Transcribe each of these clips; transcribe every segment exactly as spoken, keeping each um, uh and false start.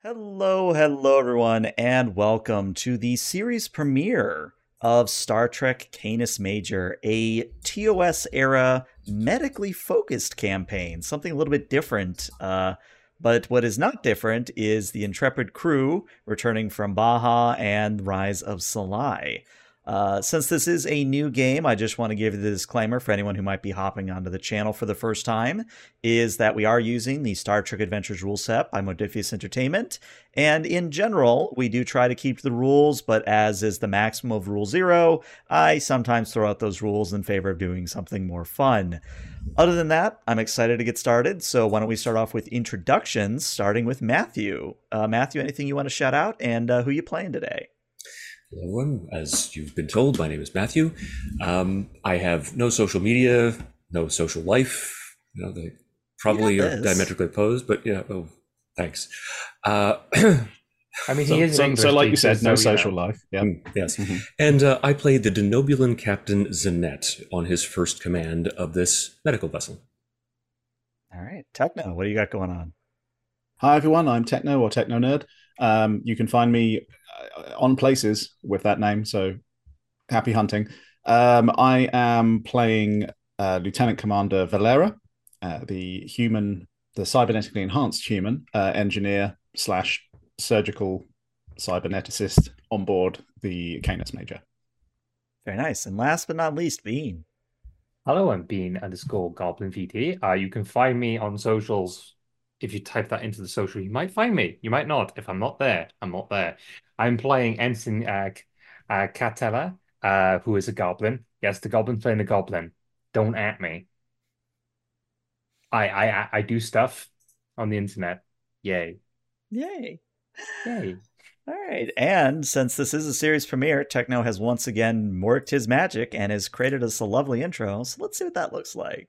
Hello, hello, everyone, and welcome to the series premiere of Star Trek Canis Major, a T O S era medically focused campaign, something a little bit different. Uh, but what is not different is the intrepid crew returning from Baja and Rise of Salai. Uh, since this is a new game, I just want to give you the disclaimer for anyone who might be hopping onto the channel for the first time, is that we are using the Star Trek Adventures rule set by Modiphius Entertainment, and in general, we do try to keep the rules, but as is the maximum of Rule Zero, I sometimes throw out those rules in favor of doing something more fun. Other than that, I'm excited to get started, so why don't we start off with introductions, starting with Matthew. Uh, Matthew, anything you want to shout out, and uh, who you playing today? Hello, everyone. As you've been told, my name is Matthew. Um, I have no social media, no social life. You know, they probably are diametrically opposed, but yeah, oh, thanks. Uh, I mean, so, he is so, so like you said, no so, social you know. life. Yeah. Mm, yes. Mm-hmm. And uh, I played the Denobulan Captain Zanet on his first command of this medical vessel. All right. Techno, what do you got going on? Hi, everyone. I'm Techno or Techno Nerd. Um, you can find me on places with that name, so happy hunting. Um, I am playing uh, Lieutenant Commander Valera, uh, the human, the cybernetically enhanced human uh, engineer slash surgical cyberneticist on board the Canis Major. Very nice. And last but not least, Bean. Hello, I'm Bean underscore Goblin V T. Uh, you can find me on socials. If you type that into the social, you might find me. You might not. If I'm not there, I'm not there. I'm playing Ensign uh, uh, Catella, uh, who is a goblin. Yes, the goblin playing the goblin. Don't at me. I I I do stuff on the internet. Yay. Yay. Yay. All right. And since this is a series premiere, Techno has once again worked his magic and has created us a lovely intro. So let's see what that looks like.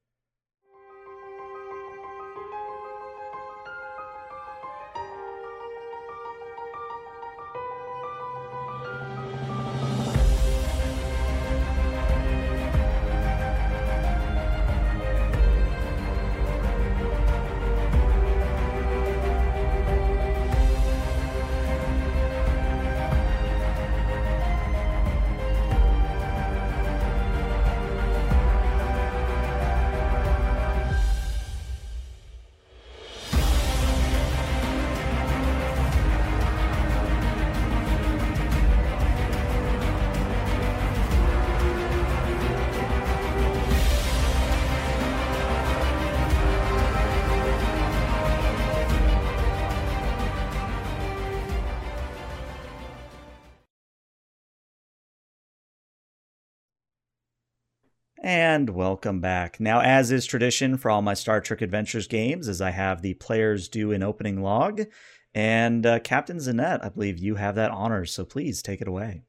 And welcome back. Now, as is tradition for all my Star Trek Adventures games, is I have the players do an opening log. And uh, Captain Zanet, I believe you have that honor, so please take it away.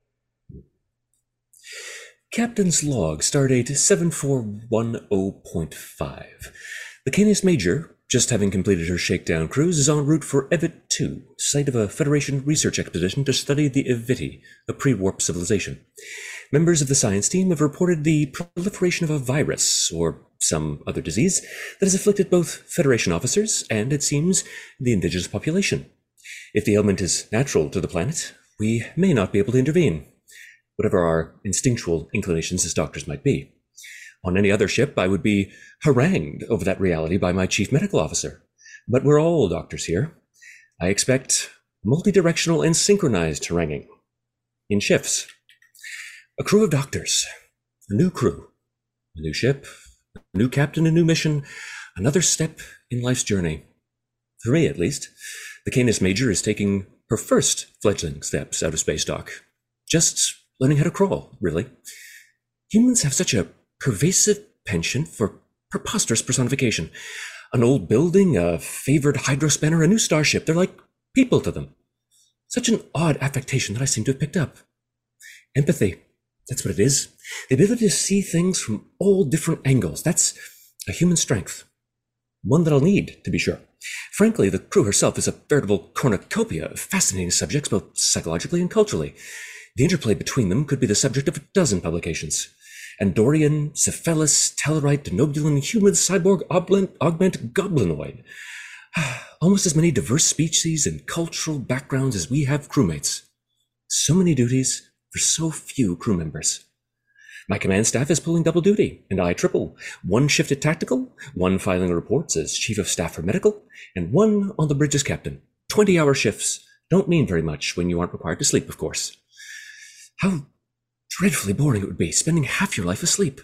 Captain's Log, Stardate seven four one zero point five. The Canis Major, just having completed her shakedown cruise, is en route for Evit two, site of a Federation research expedition to study the Eviti, a pre-warp civilization. Members of the science team have reported the proliferation of a virus, or some other disease, that has afflicted both Federation officers and, it seems, the indigenous population. If the ailment is natural to the planet, we may not be able to intervene, whatever our instinctual inclinations as doctors might be. On any other ship, I would be harangued over that reality by my chief medical officer. But we're all doctors here. I expect multi-directional and synchronized haranguing. In shifts. A crew of doctors. A new crew. A new ship. A new captain, a new mission. Another step in life's journey. For me, at least. The Canis Major is taking her first fledgling steps out of space dock. Just learning how to crawl, really. Humans have such a pervasive penchant for preposterous personification. An old building, a favored hydrospanner, a new starship. They're like people to them. Such an odd affectation that I seem to have picked up. Empathy. That's what it is. The ability to see things from all different angles. That's a human strength. One that I'll need, to be sure. Frankly, the crew herself is a veritable cornucopia of fascinating subjects, both psychologically and culturally. The interplay between them could be the subject of a dozen publications. Andorian, Cephalus, Tellarite, Denobulan, Human, Cyborg, Augment, Augment, Goblinoid. Almost as many diverse species and cultural backgrounds as we have crewmates. So many duties for so few crew members. My command staff is pulling double duty, and I triple. One shift at tactical, one filing reports as chief of staff for medical, and one on the bridge as captain. twenty-hour shifts don't mean very much when you aren't required to sleep, of course. How dreadfully boring it would be, spending half your life asleep.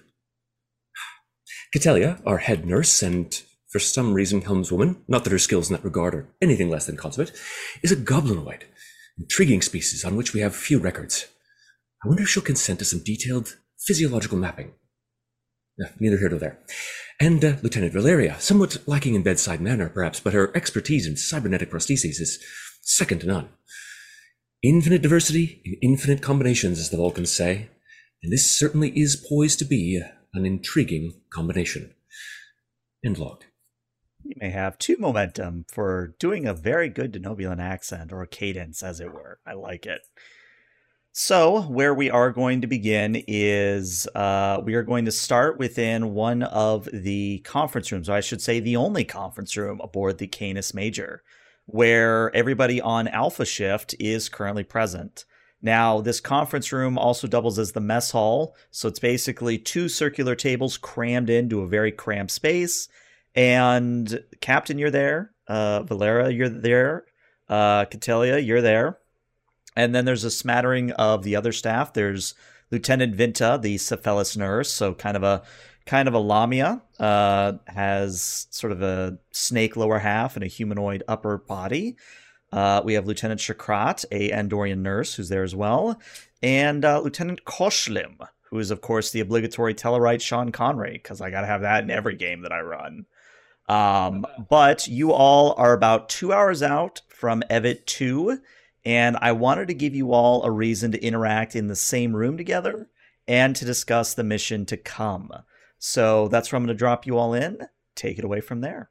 Catellia, our head nurse, and for some reason helmswoman, not that her skills in that regard are anything less than consummate, is a goblinoid, intriguing species on which we have few records. I wonder if she'll consent to some detailed physiological mapping. No, neither here nor there. And uh, Lieutenant Valeria, somewhat lacking in bedside manner, perhaps, but her expertise in cybernetic prostheses is second to none. Infinite diversity in infinite combinations, as the Vulcans say, and this certainly is poised to be an intriguing combination. End log. You may have two momentum for doing a very good Denobulan accent, or cadence, as it were. I like it. So, where we are going to begin is uh, we are going to start within one of the conference rooms, or I should say the only conference room aboard the Canis Major, where everybody on Alpha Shift is currently present. Now, this conference room also doubles as the mess hall, so it's basically two circular tables crammed into a very cramped space. And Captain, you're there. Uh, Valera, you're there. Uh, Catellia, you're there. And then there's a smattering of the other staff. There's Lieutenant Vinta, the Cephalus nurse, so kind of a kind of a Lamia, uh, has sort of a snake lower half and a humanoid upper body. Uh, we have Lieutenant Shakrat, a Andorian nurse, who's there as well, and uh, Lieutenant Koshlim, who is of course the obligatory Tellarite Sean Connery, because I gotta have that in every game that I run. Um, but you all are about two hours out from Evet two. And I wanted to give you all a reason to interact in the same room together and to discuss the mission to come. So that's where I'm going to drop you all in. Take it away from there.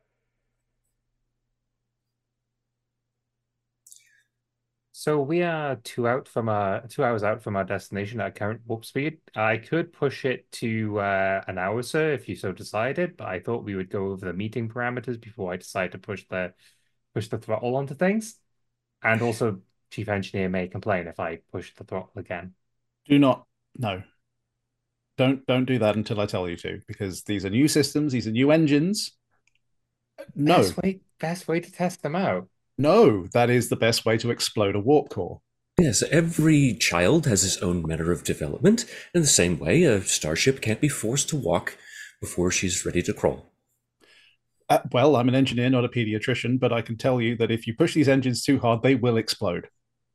So we are two out from our two hours out from our destination at current warp speed. I could push it to uh, an hour, sir, if you so decided. But I thought we would go over the meeting parameters before I decide to push the push the throttle onto things, and also. Chief Engineer may complain if I push the throttle again. Do not, no. Don't don't do that until I tell you to, because these are new systems, these are new engines. No. Best way, best way to test them out. No, that is the best way to explode a warp core. Yes, every child has his own manner of development. In the same way, a starship can't be forced to walk before she's ready to crawl. Uh, well, I'm an engineer, not a pediatrician, but I can tell you that if you push these engines too hard, they will explode.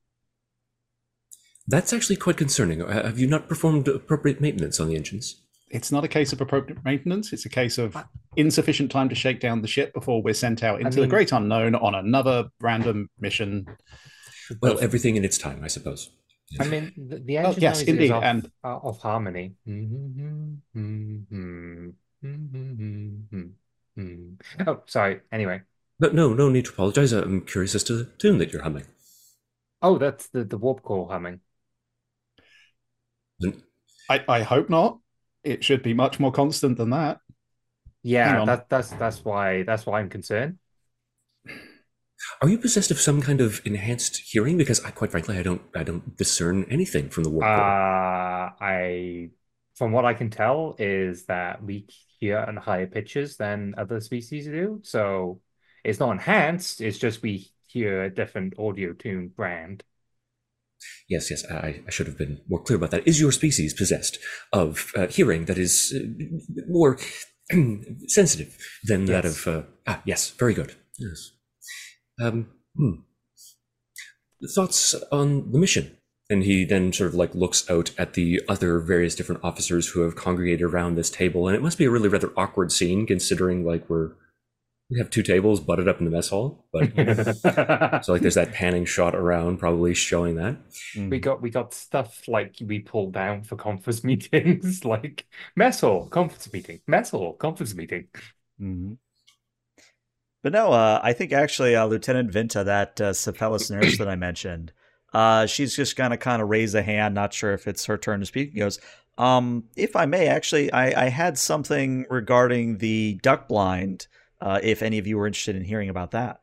That's actually quite concerning. Have you not performed appropriate maintenance on the engines? It's not a case of appropriate maintenance. It's a case of insufficient time to shake down the ship before we're sent out into I mean, the great unknown on another random mission. Well, of, everything in its time, I suppose. I mean, the, the engine oh, yes, indeed, is off, and uh, of harmony. Mm-hmm, mm-hmm, mm-hmm, mm-hmm. Oh, sorry. Anyway. But no, no need to apologize. I'm curious as to the tune that you're humming. Oh, that's the, the warp core humming. I, I hope not. It should be much more constant than that. Yeah, that, that's that's why that's why I'm concerned. Are you possessed of some kind of enhanced hearing? Because I, quite frankly, I don't I don't discern anything from the warp core. Uh, I, from what I can tell, is that we hear on higher pitches than other species do. So it's not enhanced. It's just we hear a different audio tune brand. Yes, yes, I, I should have been more clear about that. Is your species possessed of uh, hearing that is uh, more sensitive than yes. that of... Uh, ah, yes, very good. Yes. Um, hmm. Thoughts on the mission? And he then sort of like looks out at the other various different officers who have congregated around this table. And it must be a really rather awkward scene considering like we're... We have two tables butted up in the mess hall, but so like there's that panning shot around, probably showing that. We got we got stuff like we pulled down for conference meetings, like mess hall, conference meeting, mess hall, conference meeting. Mm-hmm. But no, uh, I think actually uh, Lieutenant Vinta, that uh, Cephalus nurse that I mentioned, uh, she's just gonna kind of raise a hand, not sure if it's her turn to speak. He goes, um, if I may, actually, I, I had something regarding the duck blind. uh, if any of you were interested in hearing about that.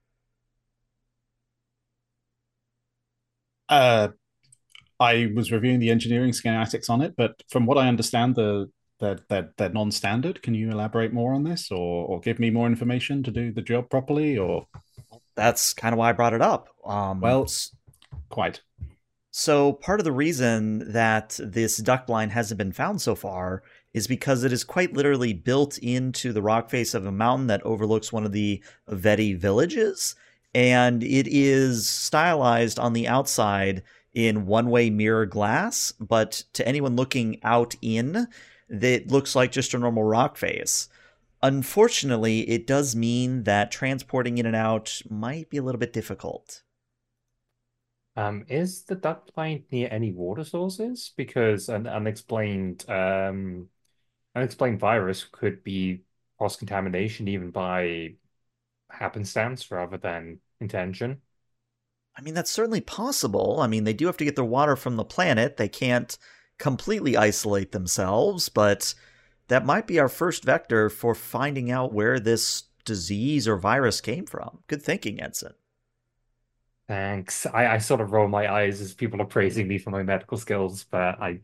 Uh, I was reviewing the engineering schematics on it, but from what I understand, the they're, they're, they're non-standard. Can you elaborate more on this, or or give me more information to do the job properly? Or That's kind of why I brought it up. Um, well, quite. So part of the reason that this duck blind hasn't been found so far is because it is quite literally built into the rock face of a mountain that overlooks one of the Veti villages, and it is stylized on the outside in one-way mirror glass, but to anyone looking out in, it looks like just a normal rock face. Unfortunately, it does mean that transporting in and out might be a little bit difficult. Um, is the duck blind near any water sources? Because an unexplained um unexplained virus could be cross-contamination even by happenstance rather than intention. I mean, that's certainly possible. I mean, they do have to get their water from the planet. They can't completely isolate themselves, but that might be our first vector for finding out where this disease or virus came from. Good thinking, Ensign. Thanks. I, I sort of roll my eyes as people are praising me for my medical skills, but I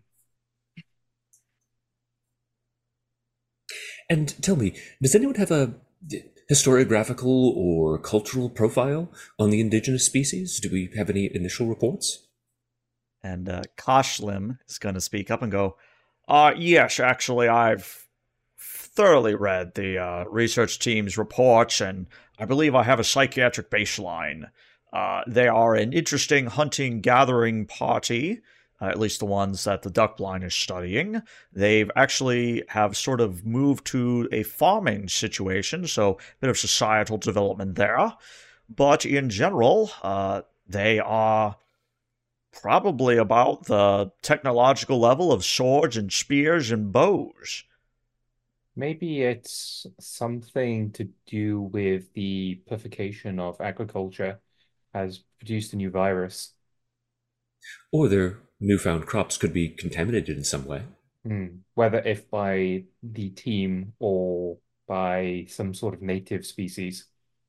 And tell me, does anyone have a historiographical or cultural profile on the indigenous species? Do we have any initial reports? And uh, Koshlim is going to speak up and go, uh, yes, actually, I've thoroughly read the uh, research team's reports, and I believe I have a psychiatric baseline. Uh, they are an interesting hunting-gathering party, uh, at least the ones that the duck blind is studying. They've actually have sort of moved to a farming situation, so a bit of societal development there. But in general, uh, they are probably about the technological level of swords and spears and bows. maybe it's something to do with the purification of agriculture has produced a new virus. Or their newfound crops could be contaminated in some way. Hmm. Whether if by the team or by some sort of native species.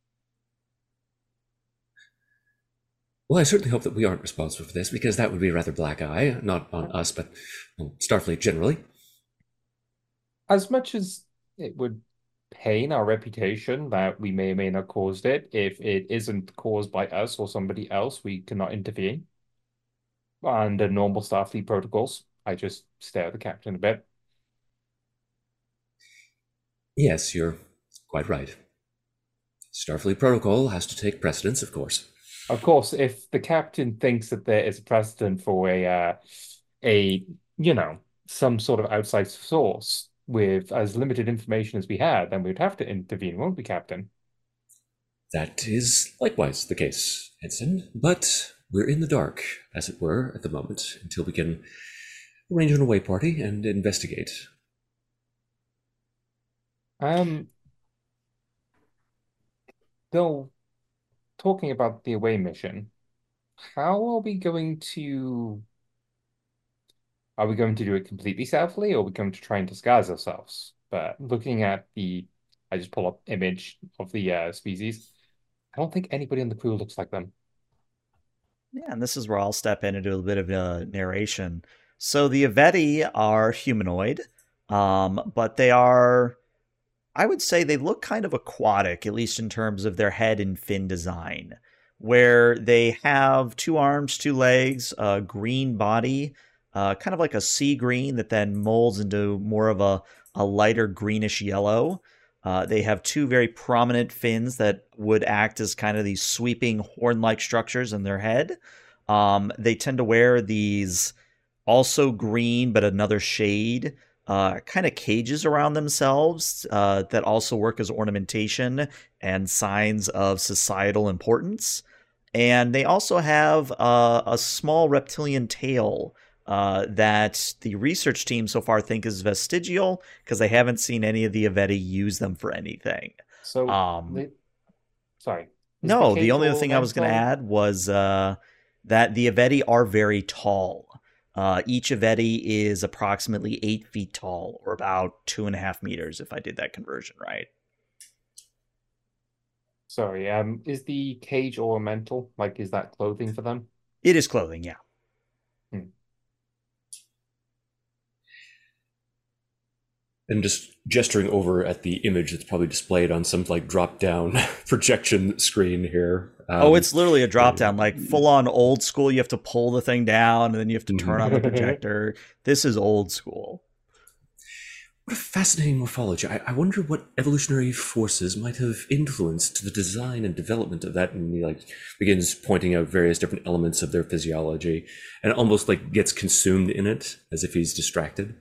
Well, I certainly hope that we aren't responsible for this, because that would be a rather black eye, not on us, but on Starfleet generally. As much as it would pain our reputation that we may or may not caused it, if it isn't caused by us or somebody else, we cannot intervene. Under normal Starfleet protocols, I just stare at the captain a bit. Yes, you're quite right. Starfleet protocol has to take precedence, of course. Of course, if the captain thinks that there is a precedent for a, uh, a you know, some sort of outside source with as limited information as we had, then we'd have to intervene, won't we, Captain? That is likewise the case, Ensign, but we're in the dark, as it were, at the moment, until we can arrange an away party and investigate. Um, though, talking about the away mission, how are we going to... Are we going to do it completely stealthily, or are we going to try and disguise ourselves? But looking at the... I just pull up image of the uh, species. I don't think anybody on the crew looks like them. Yeah, and this is where I'll step in and do a bit of a narration. So the Aveti are humanoid, um, but they are, I would say they look kind of aquatic, at least in terms of their head and fin design, where they have two arms, two legs, a green body, uh, kind of like a sea green that then molds into more of a, a lighter greenish yellow. Uh, they have two very prominent fins that would act as kind of these sweeping horn-like structures in their head. Um, they tend to wear these also green, but another shade, uh, kind of cages around themselves uh, that also work as ornamentation and signs of societal importance. And they also have uh, a small reptilian tail Uh, that the research team so far think is vestigial because they haven't seen any of the Aveti use them for anything. So, Um, the, sorry. Is no, the cage only other all thing I was going to metal? add was uh, that the Aveti are very tall. Uh, each Aveti is approximately eight feet tall, or about two and a half meters, if I did that conversion right. Sorry, um, is the cage ornamental? Like, is that clothing for them? It is clothing, yeah. Hmm. And just gesturing over at the image that's probably displayed on some like drop down projection screen here. Um, oh, it's literally a drop down, like full on old school. You have to pull the thing down and then you have to turn on the projector. This is old school. What a fascinating morphology. I, I wonder what evolutionary forces might have influenced the design and development of that. And he like begins pointing out various different elements of their physiology and almost like gets consumed in it as if he's distracted.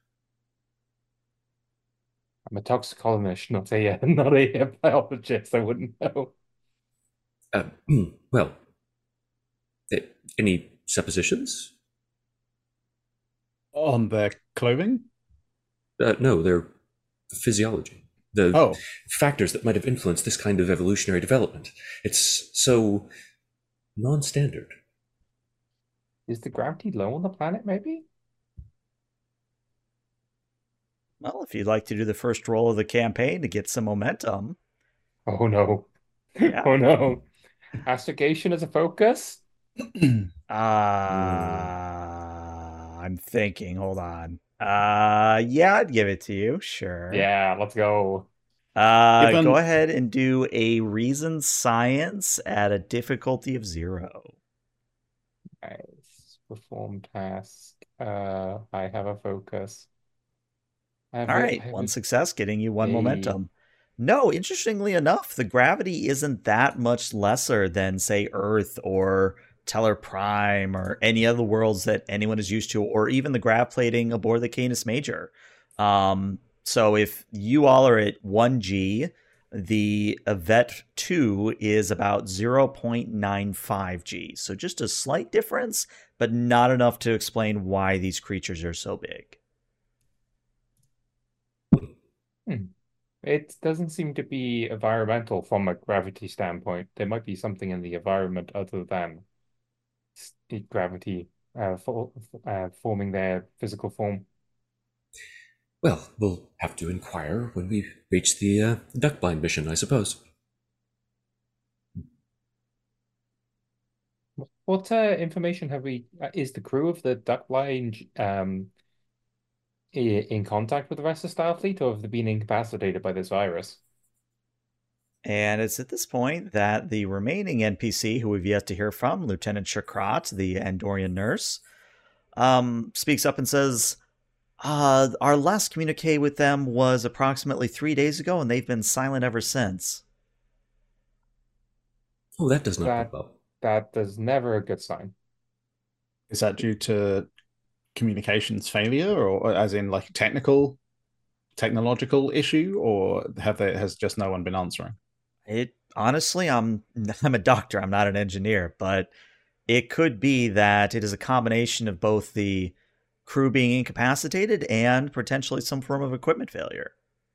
I'm a toxicologist, not a uh, not a biologist. I wouldn't know. Uh, well, eh, any suppositions? On their clothing? Uh, no, they're physiology. The Oh. factors that might have influenced this kind of evolutionary development. It's so non-standard. Is the gravity low on the planet, maybe? Well, if you'd like to do the first roll of the campaign to get some momentum. Oh no. Yeah. Oh no. Astrogation as a focus? Uh, I'm thinking. Hold on. Uh, yeah, I'd give it to you. Sure. Yeah, let's go. Uh, Given- go ahead and do a reason science at a difficulty of zero. Nice. Perform task. Uh, I have a focus. I have All a- right, I have one a- success, getting you one a- momentum. No, interestingly enough, the gravity isn't that much lesser than, say, Earth or Teller Prime or any other worlds that anyone is used to, or even the grav plating aboard the Canis Major. Um, so if you all are at one G, the Yvette two is about zero point nine five G. So just a slight difference, but not enough to explain why these creatures are so big. It doesn't seem to be environmental from a gravity standpoint. There might be something in the environment other than s- gravity uh, for, uh, forming their physical form. Well, we'll have to inquire when we reach the uh, duck-blind mission, I suppose. What uh, information have we? Uh, is the crew of the Duckblind um, i- in contact with the rest of Starfleet, or have they been incapacitated by this virus? And it's at this point that the remaining N P C who we've yet to hear from, Lieutenant Shakrat, the Andorian nurse, um, speaks up and says, uh, our last communique with them was approximately three days ago, and they've been silent ever since. Oh, that does not That pop up. that is never a good sign. Is that due to communications failure, or as in like technical, technological issue, or have they has just no one been answering? It honestly, I'm I'm a doctor, I'm not an engineer, but it could be that it is a combination of both the crew being incapacitated and potentially some form of equipment failure.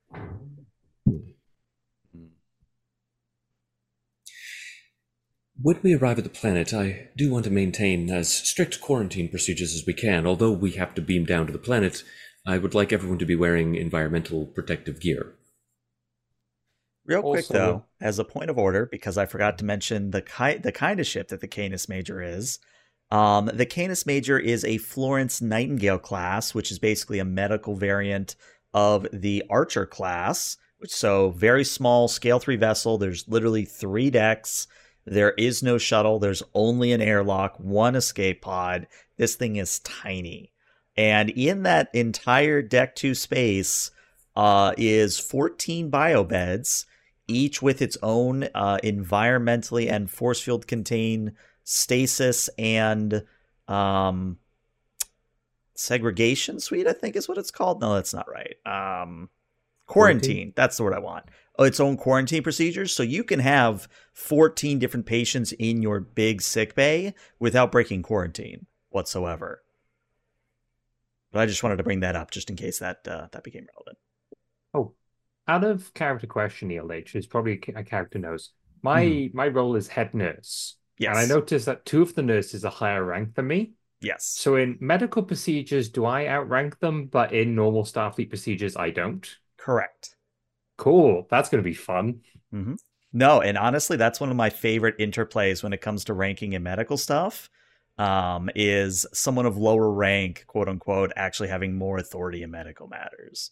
When we arrive at the planet, I do want to maintain as strict quarantine procedures as we can. Although we have to beam down to the planet, I would like everyone to be wearing environmental protective gear. Real quick, Also- though, as a point of order, because I forgot to mention the ki- the kind of ship that the Canis Major is. Um, the Canis Major is a Florence Nightingale class, which is basically a medical variant of the Archer class. Which so very small, scale three vessel. There's literally three decks. There is no shuttle. There's only an airlock, one escape pod. This thing is tiny, and in that entire deck two space uh, is fourteen biobeds, each with its own uh, environmentally and force field contained stasis and um, segregation suite, I think is what it's called. No, that's not right. Um, quarantine. Quarantine? That's the word I want. Oh, its own quarantine procedures. So you can have fourteen different patients in your big sick bay without breaking quarantine whatsoever. But I just wanted to bring that up just in case that uh, that became relevant. Oh, out of character question, E L H is probably a a character knows. My my role is head nurse, Yes. and I noticed that two of the nurses are higher ranked than me. Yes. So in medical procedures, do I outrank them? But in normal Starfleet procedures, I don't. Correct. Cool. That's going to be fun. Mm-hmm. No, and honestly, that's one of my favorite interplays when it comes to ranking and medical stuff. Um, is someone of lower rank, quote unquote, actually having more authority in medical matters.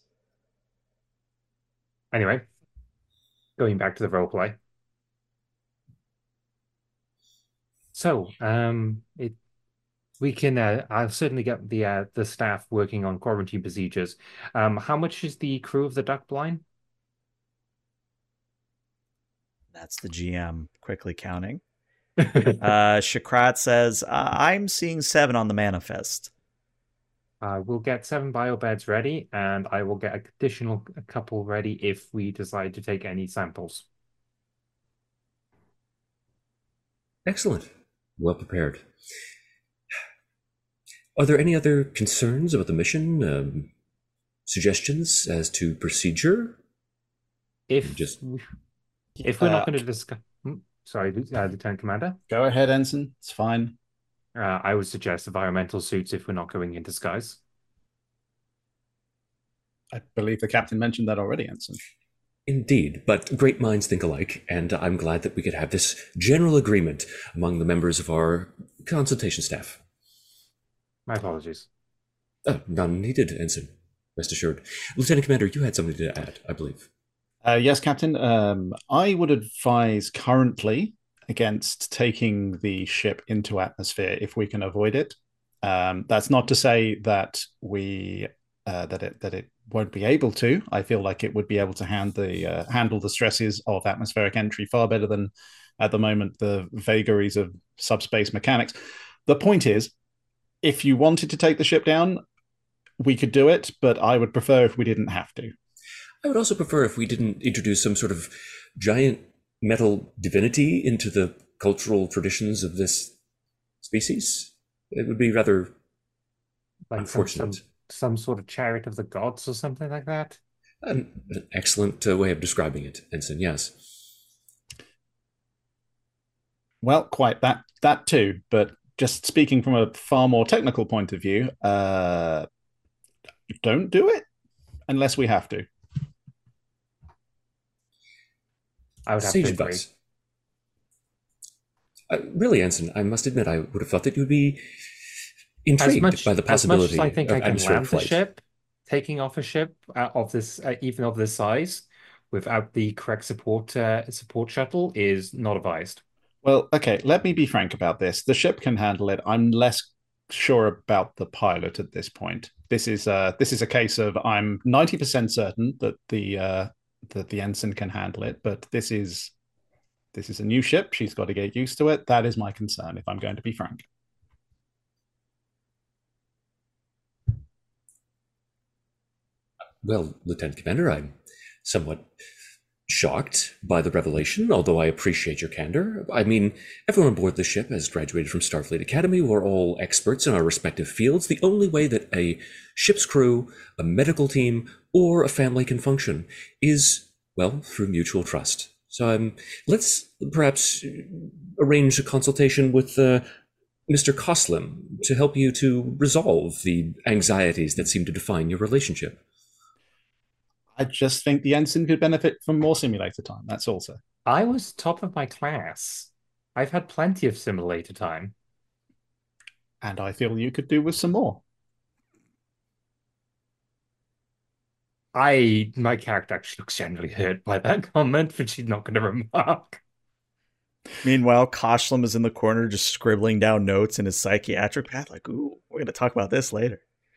Anyway, going back to the roleplay. So, um, it we can. Uh, I'll certainly get the uh, the staff working on quarantine procedures. Um, how much is the crew of the Duck Blind? That's the G M quickly counting. uh, Shakrat says, uh, I'm seeing seven on the manifest. Uh, we'll get seven bio beds ready, and I will get additional a couple ready if we decide to take any samples. Excellent. Well prepared. Are there any other concerns about the mission? Um, suggestions as to procedure? If Just if we're not Uh, going to discuss, sorry, uh, Lieutenant Commander. Go ahead, Ensign. It's fine. Uh, I would suggest environmental suits if we're not going in disguise. I believe the captain mentioned that already, Ensign. Indeed, but great minds think alike, and I'm glad that we could have this general agreement among the members of our consultation staff. My apologies. Oh, none needed, Ensign. Rest assured. Lieutenant Commander, you had something to add, I believe. Uh, yes, Captain. Um, I would advise currently against taking the ship into atmosphere if we can avoid it. Um, that's not to say that we uh, that it that it won't be able to. I feel like it would be able to hand the uh, handle the stresses of atmospheric entry far better than at the moment the vagaries of subspace mechanics. The point is, if you wanted to take the ship down, we could do it, but I would prefer if we didn't have to. I would also prefer if we didn't introduce some sort of giant metal divinity into the cultural traditions of this species. It would be rather Like unfortunate. Some, some, some sort of chariot of the gods or something like that. An, an excellent uh, way of describing it, Ensign, yes. Well, quite that that too, but just speaking from a far more technical point of view, uh, don't do it unless we have to. I would have Sage to agree. advice. Uh, really, Ensign, I must admit I would have thought that you'd be intrigued much, by the possibility as much as I think of I can atmospheric land flight. the ship, taking off a ship uh, of this, uh, even of this size, without the correct support uh, support shuttle is not advised. Well, okay, let me be frank about this. The ship can handle it. I'm less sure about the pilot at this point. This is uh this is a case of I'm ninety percent certain that the uh that the ensign can handle it, but this is this is a new ship. She's got to get used to it. That is my concern, if I'm going to be frank. Well, Lieutenant Commander, I'm somewhat shocked by the revelation, although I appreciate your candor. I mean, everyone aboard the ship has graduated from Starfleet Academy. We're all experts in our respective fields. The only way that a ship's crew, a medical team, or a family can function is, well, through mutual trust. So um, let's perhaps arrange a consultation with uh, Mister Koslim to help you to resolve the anxieties that seem to define your relationship. I just think the ensign could benefit from more simulator time. That's all, sir. I was top of my class. I've had plenty of simulator time. And I feel you could do with some more. I, my character actually looks generally hurt by that comment, but she's not going to remark. Meanwhile, Koshlem is in the corner just scribbling down notes in his psychiatric path, like, ooh, we're going to talk about this later.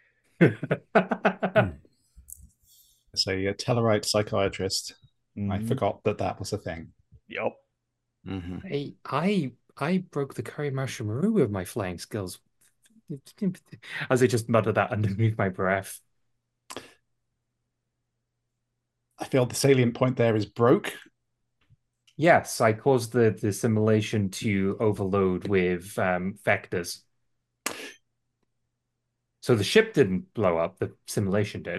Hmm. So, a Tellarite psychiatrist. Mm-hmm. I forgot that that was a thing. Yep. Mm-hmm. I, I, I broke the Curry Marshal Maru with my flying skills. As I just mutter that underneath my breath. I feel the salient point there is broke. Yes, I caused the, the simulation to overload with um, vectors. So the ship didn't blow up, the simulation did.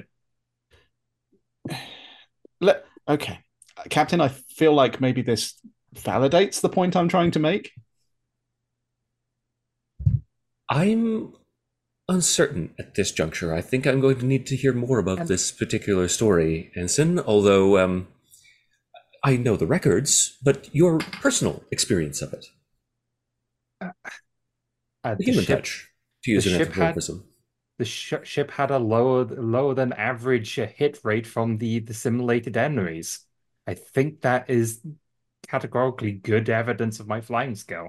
Let, okay. Captain, I feel like maybe this validates the point I'm trying to make. I'm uncertain at this juncture. I think I'm going to need to hear more about And- this particular story, Ensign, although um, I know the records, but your personal experience of it. Uh, The the human ship, touch, to use the an ship had- anthropomorphism. the sh ship had a lower lower than average uh, hit rate from the the simulated enemies. I think that is categorically good evidence of my flying skill.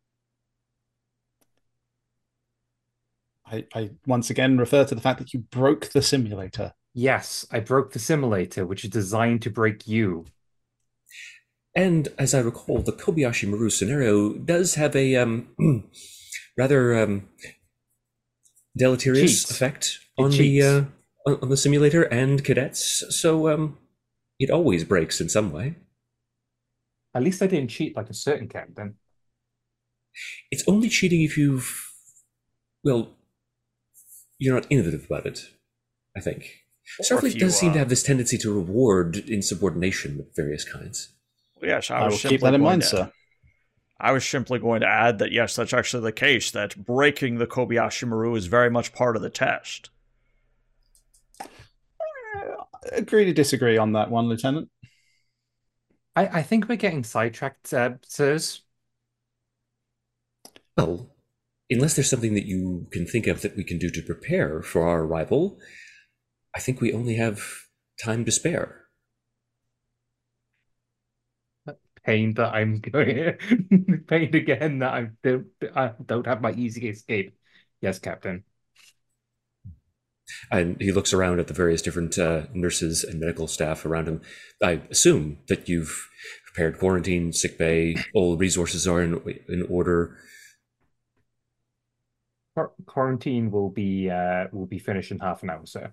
I, I once again refer to the fact that you broke the simulator. Yes, I broke the simulator, which is designed to break you. And as I recall, the Kobayashi Maru scenario does have a um, rather um, deleterious Cheats. effect It on the cheats. uh, on on the simulator and cadets. So um, it always breaks in some way. At least I didn't cheat like a certain captain. It's only cheating if you've, well, you're not innovative about it, I think. Or if Starfleet you, does seem to uh, have this tendency to reward insubordination of various kinds. Yes, I, I was will simply keep that in going mind, to- sir. I was simply going to add that yes, that's actually the case, that breaking the Kobayashi Maru is very much part of the test. Agree to disagree on that one, Lieutenant. I, I think we're getting sidetracked, uh, sirs. Well, unless there's something that you can think of that we can do to prepare for our arrival, I think we only have time to spare. Pain that I'm going pain again that I don't I don't have my easy escape. Yes, Captain. And he looks around at the various different uh, nurses and medical staff around him. I assume that you've prepared quarantine, sick bay, all resources are in, in order. Quar- Quarantine will be uh will be finished in half an hour, sir.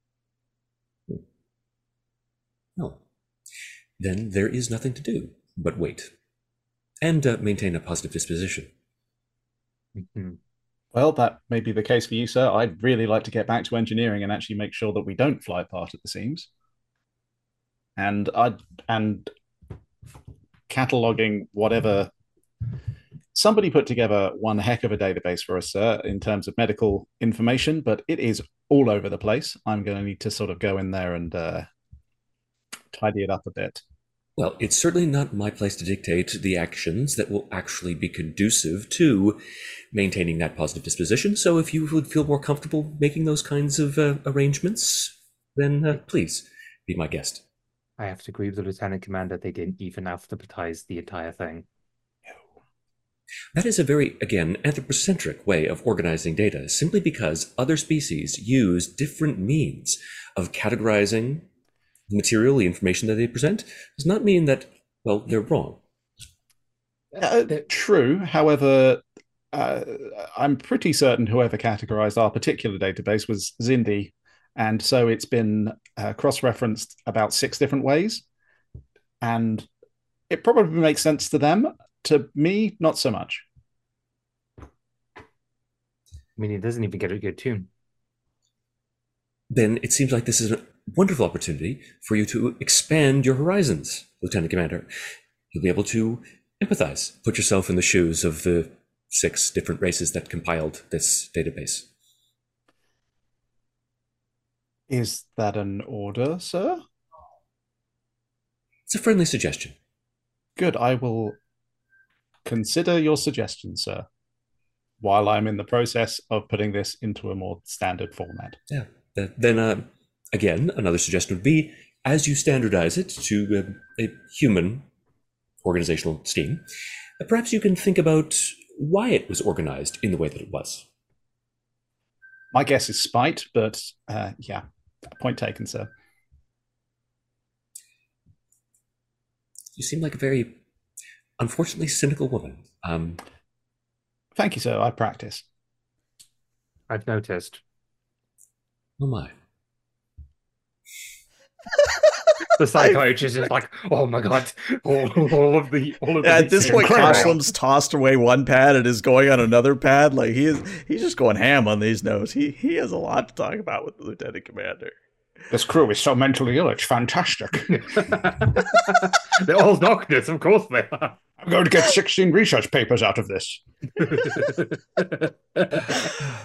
No. Then there is nothing to do but wait. And uh, maintain a positive disposition. Mhm. Well, that may be the case for you, sir. I'd really like to get back to engineering and actually make sure that we don't fly apart at the seams. And I and cataloging whatever. Somebody put together one heck of a database for us, sir, in terms of medical information, but it is all over the place. I'm going to need to sort of go in there and uh, tidy it up a bit. Well, it's certainly not my place to dictate the actions that will actually be conducive to maintaining that positive disposition. So if you would feel more comfortable making those kinds of uh, arrangements, then uh, please be my guest. I have to agree with the Lieutenant Commander. They didn't even alphabetize the entire thing. That is a very, again, anthropocentric way of organizing data, simply because other species use different means of categorizing the material, the information that they present, does not mean that, well, they're wrong. Uh, true. However, uh, I'm pretty certain whoever categorized our particular database was Zindi. And so it's been uh, cross-referenced about six different ways. And it probably makes sense to them. To me, not so much. I mean, it doesn't even get a good tune. Then it seems like this is a wonderful opportunity for you to expand your horizons, Lieutenant Commander. You'll be able to empathize, put yourself in the shoes of the six different races that compiled this database. Is that an order, sir? It's a friendly suggestion. Good. I will consider your suggestion, sir, while I'm in the process of putting this into a more standard format. Yeah. Uh, then, uh, again, another suggestion would be, as you standardize it to uh, a human organizational scheme, uh, perhaps you can think about why it was organized in the way that it was. My guess is spite, but uh, yeah, point taken, sir. You seem like a very, unfortunately, cynical woman. Um, Thank you, sir. I practice. I've noticed. oh my. The psychiatrist is like, oh my god, all, all of the all of the At this point, incredible. Ashlam's tossed away one pad and is going on another pad. Like he is, he's just going ham on these notes. He he has a lot to talk about with the Lieutenant Commander. This crew is so mentally ill. It's fantastic. They're all doctors, of course they are. I'm going to get sixteen research papers out of this.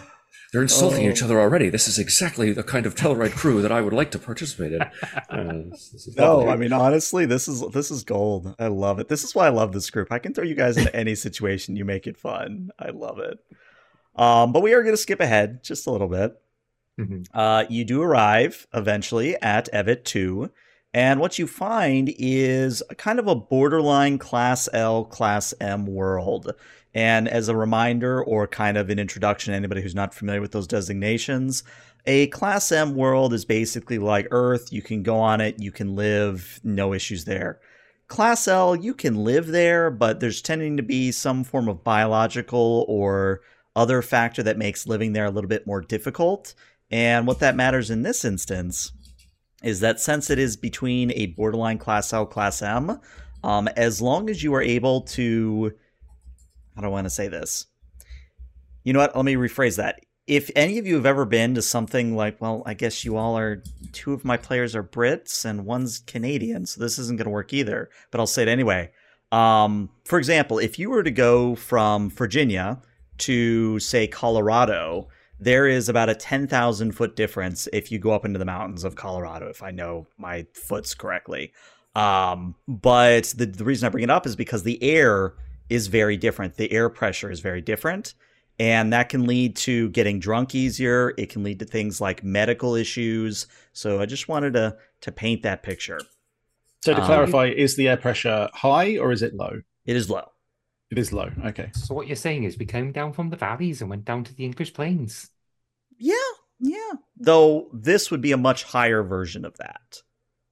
They're insulting Oh. each other already. This is exactly the kind of Telluride crew that I would like to participate in. Uh, this, this is No, lovely. I mean honestly, this is this is gold. I love it. This is why I love this group. I can throw you guys into any situation. You make it fun. I love it. Um, but we are going to skip ahead just a little bit. Mhm. Uh, you do arrive eventually at Evet two, and what you find is a kind of a borderline Class L, Class M world. And as a reminder, or kind of an introduction to anybody who's not familiar with those designations, a Class M world is basically like Earth. You can go on it, you can live, no issues there. Class L, you can live there, but there's tending to be some form of biological or other factor that makes living there a little bit more difficult. And what that matters in this instance is that since it is between a borderline Class L, Class M, um, as long as you are able to, how do I want to say this? You know what? Let me rephrase that. If any of you have ever been to something like, well, I guess you all are, two of my players are Brits and one's Canadian, so this isn't going to work either, but I'll say it anyway. Um, for example, if you were to go from Virginia to, say, Colorado, there is about a ten thousand foot difference if you go up into the mountains of Colorado, if I know my foots correctly. Um, but the, the reason I bring it up is because the air is very different. The air pressure is very different. And that can lead to getting drunk easier. It can lead to things like medical issues. So I just wanted to, to paint that picture. So to Um, clarify, is the air pressure high or is it low? It is low. It is low. Okay. So what you're saying is we came down from the valleys and went down to the English plains. Yeah, yeah. Though this would be a much higher version of that.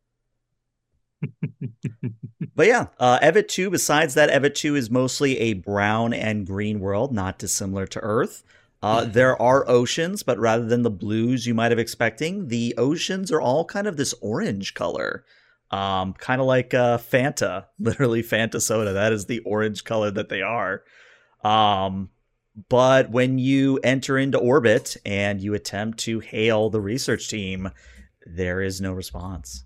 But yeah, uh, Evet two, besides that, Evet two is mostly a brown and green world, not dissimilar to Earth. Uh, there are oceans, but rather than the blues you might have expecting, the oceans are all kind of this orange color. Um, kind of like uh, Fanta, literally Fanta soda. That is the orange color that they are. Um, but when you enter into orbit and you attempt to hail the research team, there is no response.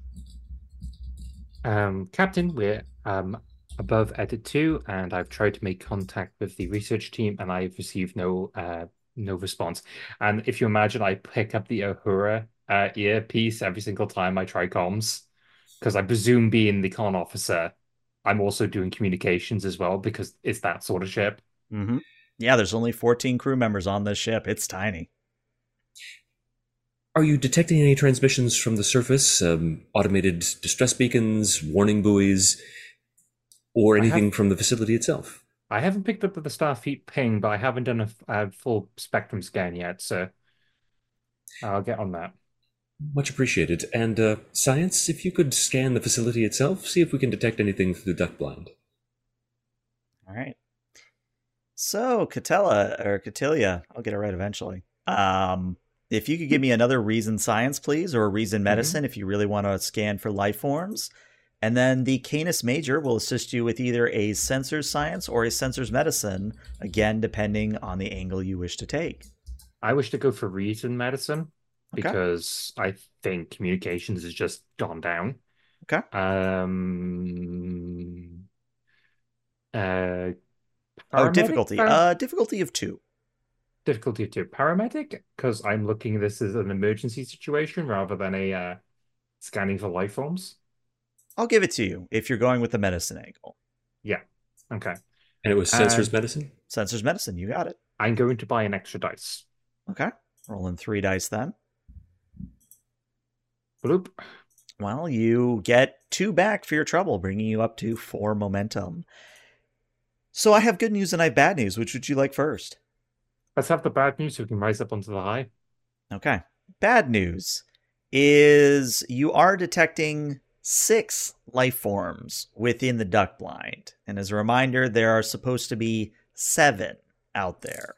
Um, Captain, we're um, above Edit two, and I've tried to make contact with the research team, and I've received no uh, no response. And if you imagine, I pick up the Uhura uh, earpiece every single time I try comms, because I presume being the con officer, I'm also doing communications as well, because it's that sort of ship. Mm-hmm. Yeah, there's only fourteen crew members on this ship. It's tiny. Are you detecting any transmissions from the surface? Um, automated distress beacons, warning buoys, or I anything have- from the facility itself? I haven't picked up the Starfleet ping, but I haven't done a, a full spectrum scan yet, so I'll get on that. Much appreciated. And uh, Science, if you could scan the facility itself, see if we can detect anything through the duct blind. All right. So, Catella, or Catilia, I'll get it right eventually. Um, if you could give me another reason science, please, or a reason medicine if you really want to scan for life forms. And then the Canis Major will assist you with either a sensors science or a sensors medicine, again, depending on the angle you wish to take. I wish to go for reason medicine Okay. because I think communications has just gone down. Okay. Um. Uh. Oh, paramedic? difficulty. Par- Uh, difficulty of two. difficulty two. Paramedic? Because I'm looking at this as an emergency situation rather than a uh, scanning for life forms. I'll give it to you if you're going with the medicine angle. Yeah. Okay. And it was sensors And- medicine? Sensors medicine, you got it. I'm going to buy an extra dice. Okay. Rolling three dice then. Bloop. Well, you get two back for your trouble, bringing you up to four momentum. So I have good news and I have bad news. Which would you like first? Let's have the bad news so we can rise up onto the high. Okay. Bad news is you are detecting six life forms within the duct blind. And as a reminder, there are supposed to be seven out there.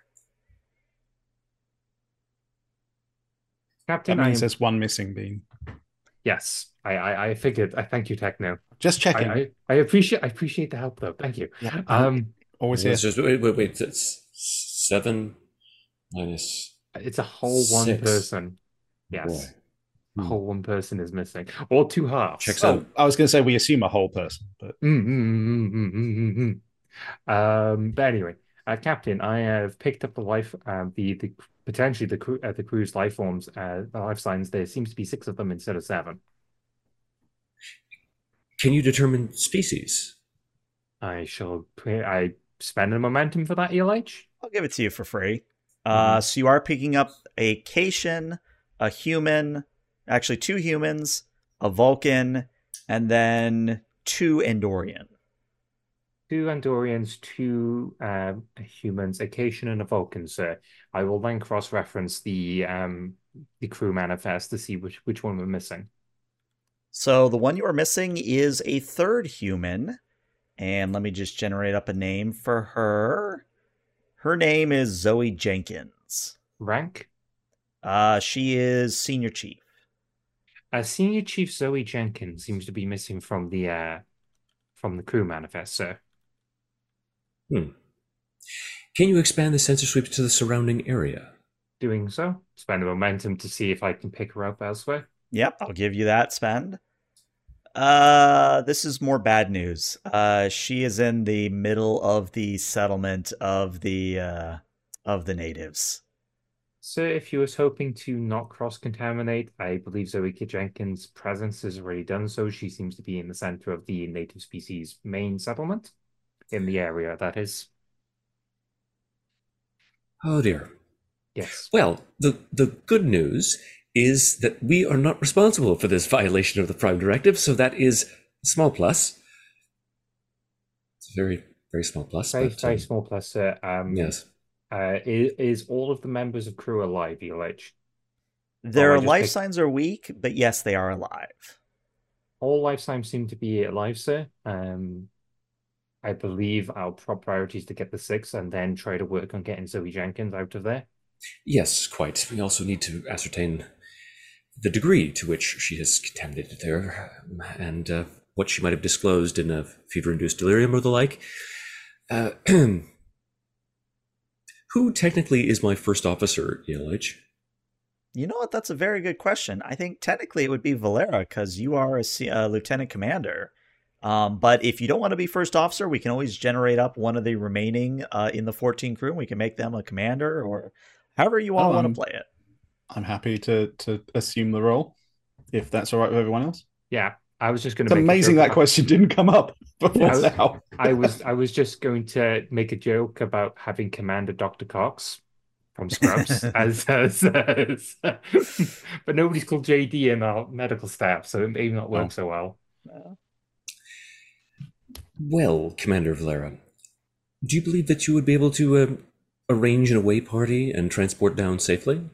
That Captain, I means am... there's one missing bean. Yes, I, I, I figured. I thank you, Techno. Just checking. I, I, I appreciate I appreciate the help though. Thank you. Yeah. Um, Always here. It's just, wait, wait, wait. It's seven minus. it's a whole one Six. person. Yes, Boy. a whole one person is missing, or two halves. Checks Oh, out. I was going to say we assume a whole person, but Mm, mm, mm, mm, mm, mm, mm. Um, but anyway, uh, Captain, I have picked up the life, uh, the the potentially the cru- uh, the crew's life forms, uh, the life signs. There seems to be six of them instead of seven. Can you determine species? I shall. I spend a momentum for that, E L H. I'll give it to you for free. Uh, Mhm. So you are picking up a Cation, a human, actually two humans, a Vulcan, and then two Andorian. Two Andorians, two um, humans, a Cation and a Vulcan, sir. I will then cross-reference the um, the crew manifest to see which, which one we're missing. So the one you are missing is a third human. And let me just generate up a name for her. Her name is Zoe Jenkins. Rank? Uh, she is Senior Chief. Uh, Senior Chief Zoe Jenkins seems to be missing from the uh, from the crew manifest, sir. Hmm. Can you expand the sensor sweep to the surrounding area? Doing so, spend a momentum to see if I can pick her up elsewhere. Yep, I'll give you that spend. Uh, this is more bad news. Uh, she is in the middle of the settlement of the uh, of the natives. So if you was hoping to not cross-contaminate, I believe Zoe Jenkins' presence has already done so. She seems to be in the center of the native species main settlement, in the area, that is. Oh dear. Yes. Well, the, the good news is that we are not responsible for this violation of the Prime Directive, so that is a small plus. It's a very, very small plus. Very, but, very um, small plus, sir. Um, yes. Uh, is, is all of the members of crew alive, E L H? Their I just life picked- signs are weak, but yes, they are alive. All life signs seem to be alive, sir. Um, I believe our top priority is to get the six and then try to work on getting Zoe Jenkins out of there. Yes, quite. We also need to ascertain the degree to which she has contaminated there, um, and uh, what she might have disclosed in a fever-induced delirium or the like. Uh, who technically is my first officer, E L H? You know what? That's a very good question. I think technically it would be Valera because you are a C- uh, lieutenant commander. Um, but if you don't want to be first officer, we can always generate up one of the remaining uh, in the fourteen crew. And we can make them a commander or however you all Oh, want to um, play it. I'm happy to to assume the role, if that's all right with everyone else. Yeah, I was just going It's to make amazing a joke that about- question didn't come up before I was- now. I was I was just going to make a joke about having Commander Doctor Cox from Scrubs as, as, as but nobody's called J D in our medical staff, so it may not work Oh. so well. Well, Commander Valera, do you believe that you would be able to uh, arrange an away party and transport down safely?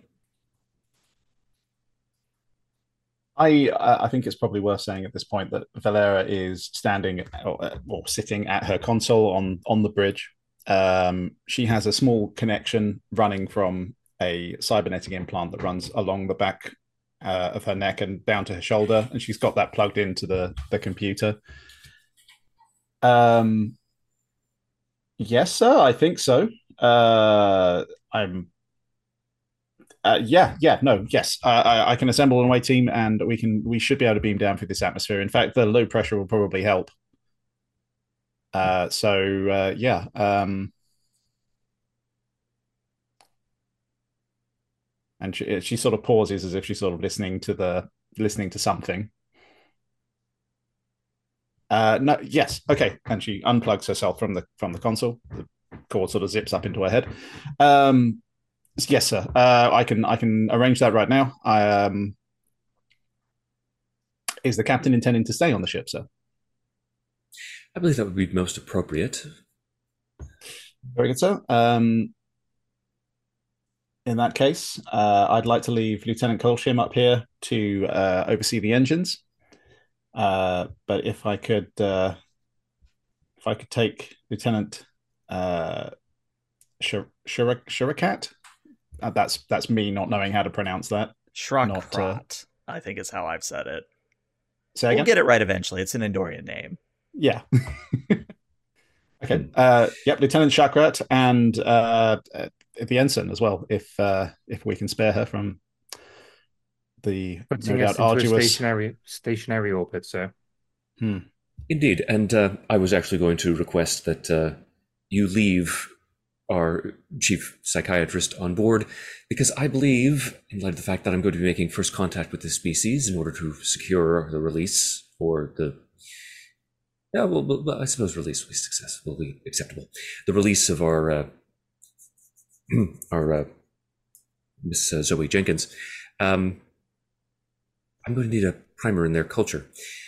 I I think it's probably worth saying at this point that Valera is standing or, or sitting at her console on on the bridge. Um, she has a small connection running from a cybernetic implant that runs along the back uh, of her neck and down to her shoulder, and she's got that plugged into the the computer. Um, yes, sir. I think so. Uh, I'm Uh, yeah, yeah, no, yes, uh, I, I can assemble an away team, and we can we should be able to beam down through this atmosphere. In fact, the low pressure will probably help. Uh, so uh, yeah, um, and she, she sort of pauses as if she's sort of listening to the listening to something. Uh, no, yes, okay, and she unplugs herself from the from the console. The cord sort of zips up into her head. Um, Yes, sir. Uh, I can I can arrange that right now. I, um, is the captain intending to stay on the ship, sir? I believe that would be most appropriate. Very good, sir. Um, in that case, uh, I'd like to leave Lieutenant Colsham up here to uh, oversee the engines. Uh, but if I could, uh, if I could take Lieutenant uh, Shur- Shur- Shurikat. Uh, that's that's me not knowing how to pronounce that. Shrakrat, Not, uh, I think is how I've said it. Say We'll again? get it right eventually. It's an Andorian name. Yeah. Okay. Uh, yep, Lieutenant Shakrat and uh, uh, the ensign as well, if uh, if we can spare her from the no Putting us doubt into a arduous. stationary stationary orbit, sir. Hmm. Indeed, and uh, I was actually going to request that uh, you leave our chief psychiatrist on board, because I believe, in light of the fact that I'm going to be making first contact with this species in order to secure the release or the yeah, well, well I suppose release will be success will be acceptable. The release of our uh, our uh, Miss uh, Zoe Jenkins. Um, I'm going to need a primer in their culture.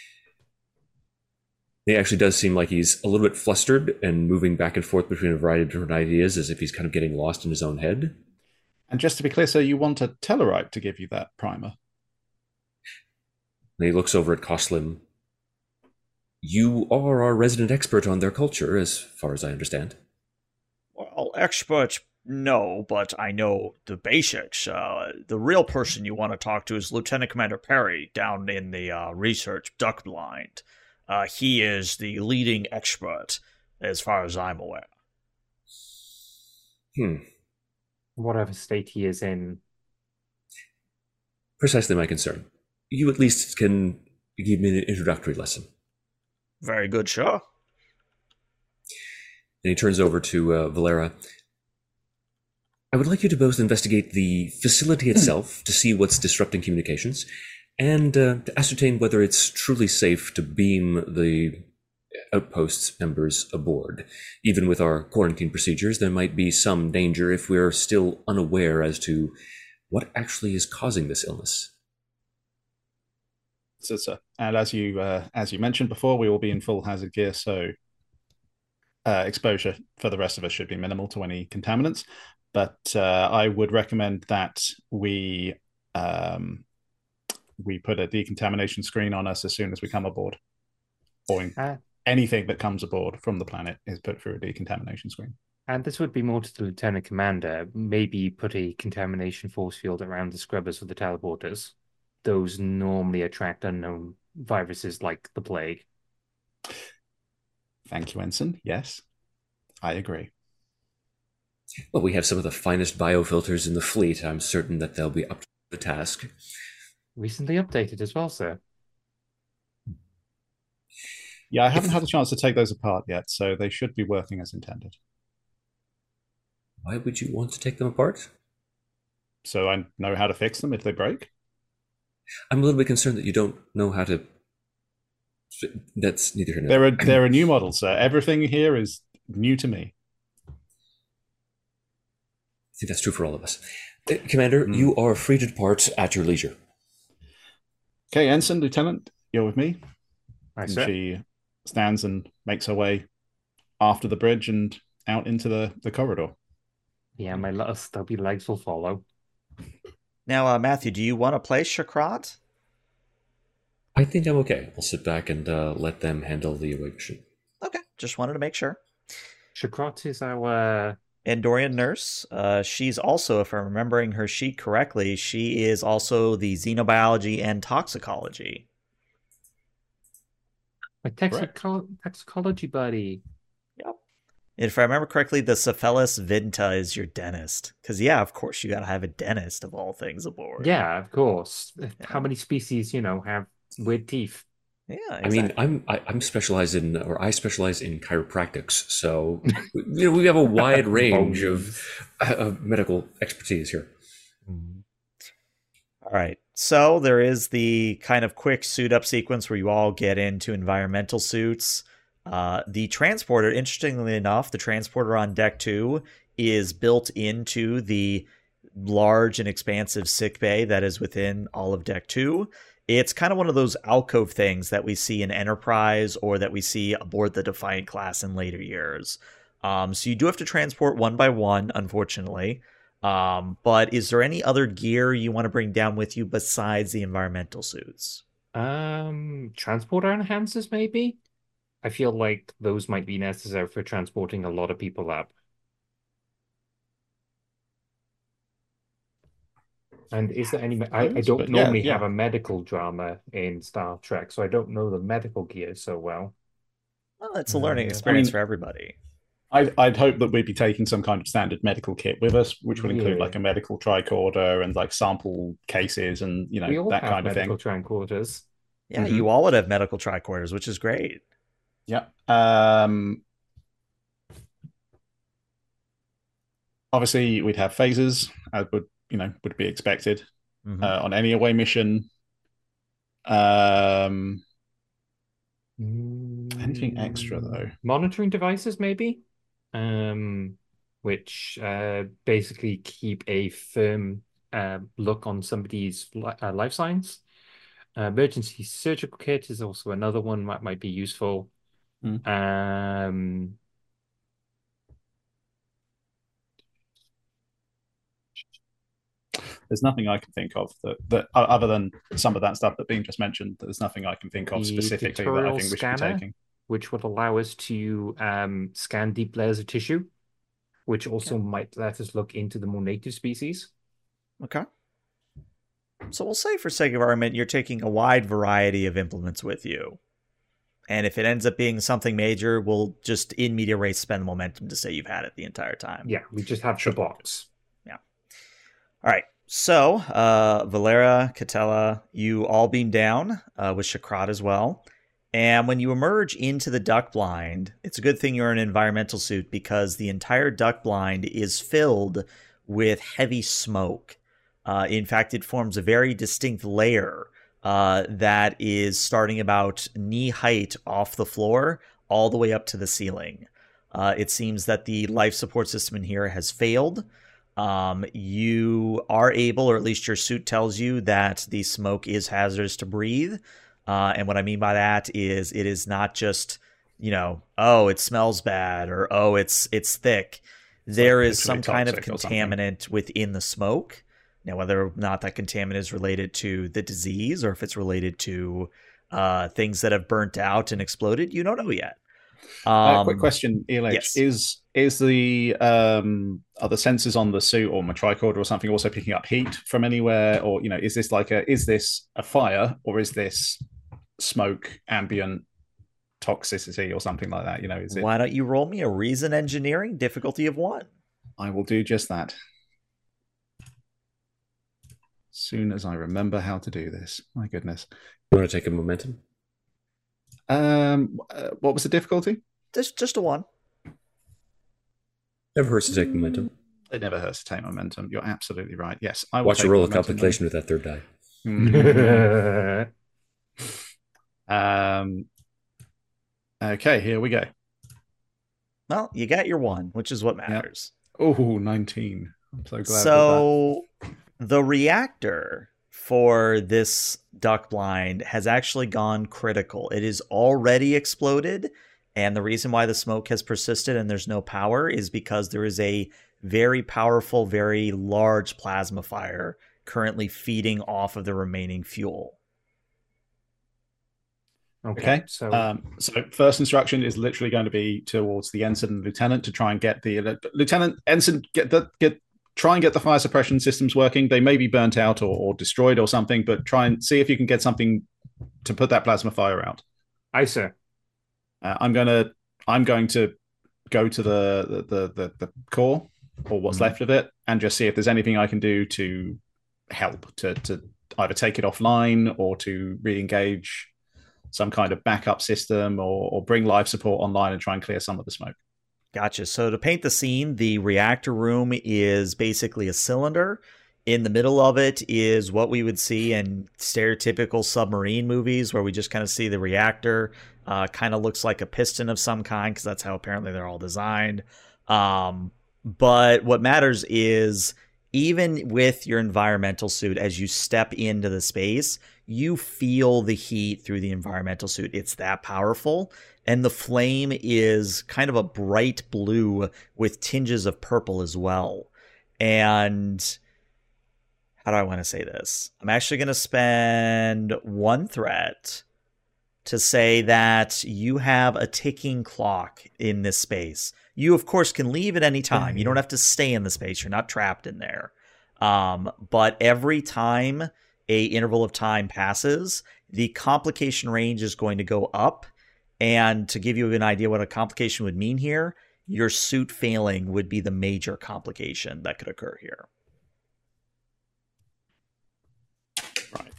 He actually does seem like he's a little bit flustered and moving back and forth between a variety of different ideas as if he's kind of getting lost in his own head. And just to be clear, so you want a Tellarite to give you that primer? And he looks over at Koslim. You are our resident expert on their culture, as far as I understand. Well, expert, no, but I know the basics. Uh, the real person you want to talk to is Lieutenant Commander Perry down in the uh, research duck blind. Uh, he is the leading expert, as far as I'm aware. Hmm. Whatever state he is in. Precisely my concern. You at least can give me an introductory lesson. Very good, sure. And he turns over to uh, Valera. I would like you to both investigate the facility itself to see what's disrupting communications, and uh, to ascertain whether it's truly safe to beam the outposts members aboard. Even with our quarantine procedures, there might be some danger if we're still unaware as to what actually is causing this illness. So, so, and as you uh, as you mentioned before, we will be in full hazard gear, so uh, exposure for the rest of us should be minimal to any contaminants. But uh, I would recommend that we um, we put a decontamination screen on us as soon as we come aboard, or Uh, anything that comes aboard from the planet is put through a decontamination screen. and this would be more to the Lieutenant Commander. Maybe put a contamination force field around the scrubbers for the teleporters. Those normally attract unknown viruses like the plague. Thank you, Ensign. Yes, I agree. Well, we have some of the finest biofilters in the fleet. I'm certain that they'll be up to the task. Recently updated as well, sir. Yeah, I haven't had a chance to take those apart yet, so they should be working as intended. Why would you want to take them apart? So I know how to fix them if they break. I'm a little bit concerned that you don't know how to... That's neither here nor They're a, they're a new model, sir. Everything here is new to me. I think that's true for all of us. Uh, Commander, Mm. you are free to depart at your leisure. Okay, Ensign, Lieutenant, you're with me. I And sir. she stands and makes her way after the bridge and out into the, the corridor. Yeah, my little stubby legs will follow. Now, uh, Matthew, do you want to play Shakrat? I think I'm okay. I'll sit back and uh, let them handle the away mission. Okay, just wanted to make sure. Shakrat is our... Andorian nurse. Uh, she's also, if I'm remembering her sheet correctly, she is also the xenobiology and toxicology. My toxico- toxicology buddy. Yep. If I remember correctly, the Cephalus Vinta is your dentist. Because, yeah, of course, you got to have a dentist of all things aboard. Yeah, of course. Yeah. How many species, you know, have weird teeth? Yeah, I exactly. mean, I'm I, I'm specialized in, or I specialize in chiropractics, so you know we have a wide range of, of medical expertise here. All right. So there is the kind of quick suit up sequence where you all get into environmental suits. Uh, the transporter, interestingly enough, the transporter on deck two is built into the large and expansive sick bay that is within all of deck two. It's kind of one of those alcove things that we see in Enterprise or that we see aboard the Defiant class in later years. Um, so you do have to transport one by one, unfortunately. Um, but is there any other gear you want to bring down with you besides the environmental suits? Um, transporter enhancers, maybe? I feel like those might be necessary for transporting a lot of people up. And is there any... I, I Those, don't but yeah, normally yeah. have a medical drama in Star Trek, so I don't know the medical gear so well. Well, it's a learning Uh, experience I mean- for everybody. I'd, I'd hope that we'd be taking some kind of standard medical kit with us, which would include Yeah. like a medical tricorder and like sample cases and, you know, We all that have kind of medical thing. tricorders. Yeah, Mhm. you all would have medical tricorders, which is great. Yeah. Um, obviously we'd have phases, as would you know would be expected Mhm. uh, on any away mission. Um, anything extra though? Monitoring devices, maybe, um, which uh, basically keep a firm uh, look on somebody's li uh, life signs. Uh, emergency surgical kit is also another one that might be useful. Mm. Um, There's nothing I can think of that, that other than some of that stuff that being just mentioned. There's nothing I can think of the specifically that I pictorial think we should be scanner, taking. which would allow us to um, scan deep layers of tissue, which also might let us look into the more native species. Okay. So we'll say for sake of argument, you're taking a wide variety of implements with you. And if it ends up being something major, we'll just in media race spend the momentum to say you've had it the entire time. Yeah, we just have Sure. the box. Yeah. All right. So, uh, Valera, Catella, you all beam down uh, with Shakrat as well. And when you emerge into the duck blind, it's a good thing you're in an environmental suit because the entire duck blind is filled with heavy smoke. Uh, in fact, it forms a very distinct layer uh, that is starting about knee height off the floor all the way up to the ceiling. Uh, it seems that the life support system in here has failed. Um, you are able, or at least your suit tells you, that the smoke is hazardous to breathe. Uh, and what I mean by that is it is not just, you know, oh, it smells bad, or oh, it's it's thick. It's There like is some literally kind of toxic or something. contaminant within the smoke. Now, whether or not that contaminant is related to the disease or if it's related to uh, things that have burnt out and exploded, you don't know yet. Um, uh, quick question, E L H. yes. Is is the um, are the sensors on the suit or my tricorder or something also picking up heat from anywhere, or you know, is this like a is this a fire or is this smoke, ambient toxicity or something like that? You know, is it? Why don't you roll me a reason engineering difficulty of one? I will do just that. Soon as I remember how to do this. My goodness. You want to take a momentum? Um, uh, what was the difficulty? Just just a one. Never hurts to take momentum. It never hurts to take momentum. You're absolutely right. Yes, I will Watch take you roll a momentum complication with that third die. then. um. Okay, here we go. Well, you got your one, which is what matters. Oh, nineteen. I'm so glad. So the reactor for this duck blind has actually gone critical. It is already exploded, and the reason why the smoke has persisted and there's no power is because there is a very powerful, very large plasma fire currently feeding off of the remaining fuel. Okay, Okay. so Um, so first instruction is literally going to be towards the ensign and lieutenant to try and get the uh, lieutenant ensign get the get try and get the fire suppression systems working. They may be burnt out or, or destroyed or something, but try and see if you can get something to put that plasma fire out. aye, sir. Uh, I'm gonna I'm going to go to the the the, the core or what's Mhm. left of it and just see if there's anything I can do to help to to either take it offline or to re-engage some kind of backup system or, or bring life support online and try and clear some of the smoke. Gotcha. So to paint the scene, the reactor room is basically a cylinder. In the middle of it is what we would see in stereotypical submarine movies where we just kind of see the reactor. Uh, kind of looks like a piston of some kind because that's how apparently they're all designed. Um, but what matters is even with your environmental suit, as you step into the space, you feel the heat through the environmental suit. It's that powerful. And the flame is kind of a bright blue with tinges of purple as well. And how do I want to say this? I'm actually going to spend one threat to say that you have a ticking clock in this space. You, of course, can leave at any time. You don't have to stay in the space. You're not trapped in there. Um, but every time a interval of time passes, the complication range is going to go up. And to give you an idea what a complication would mean here, your suit failing would be the major complication that could occur here. Right.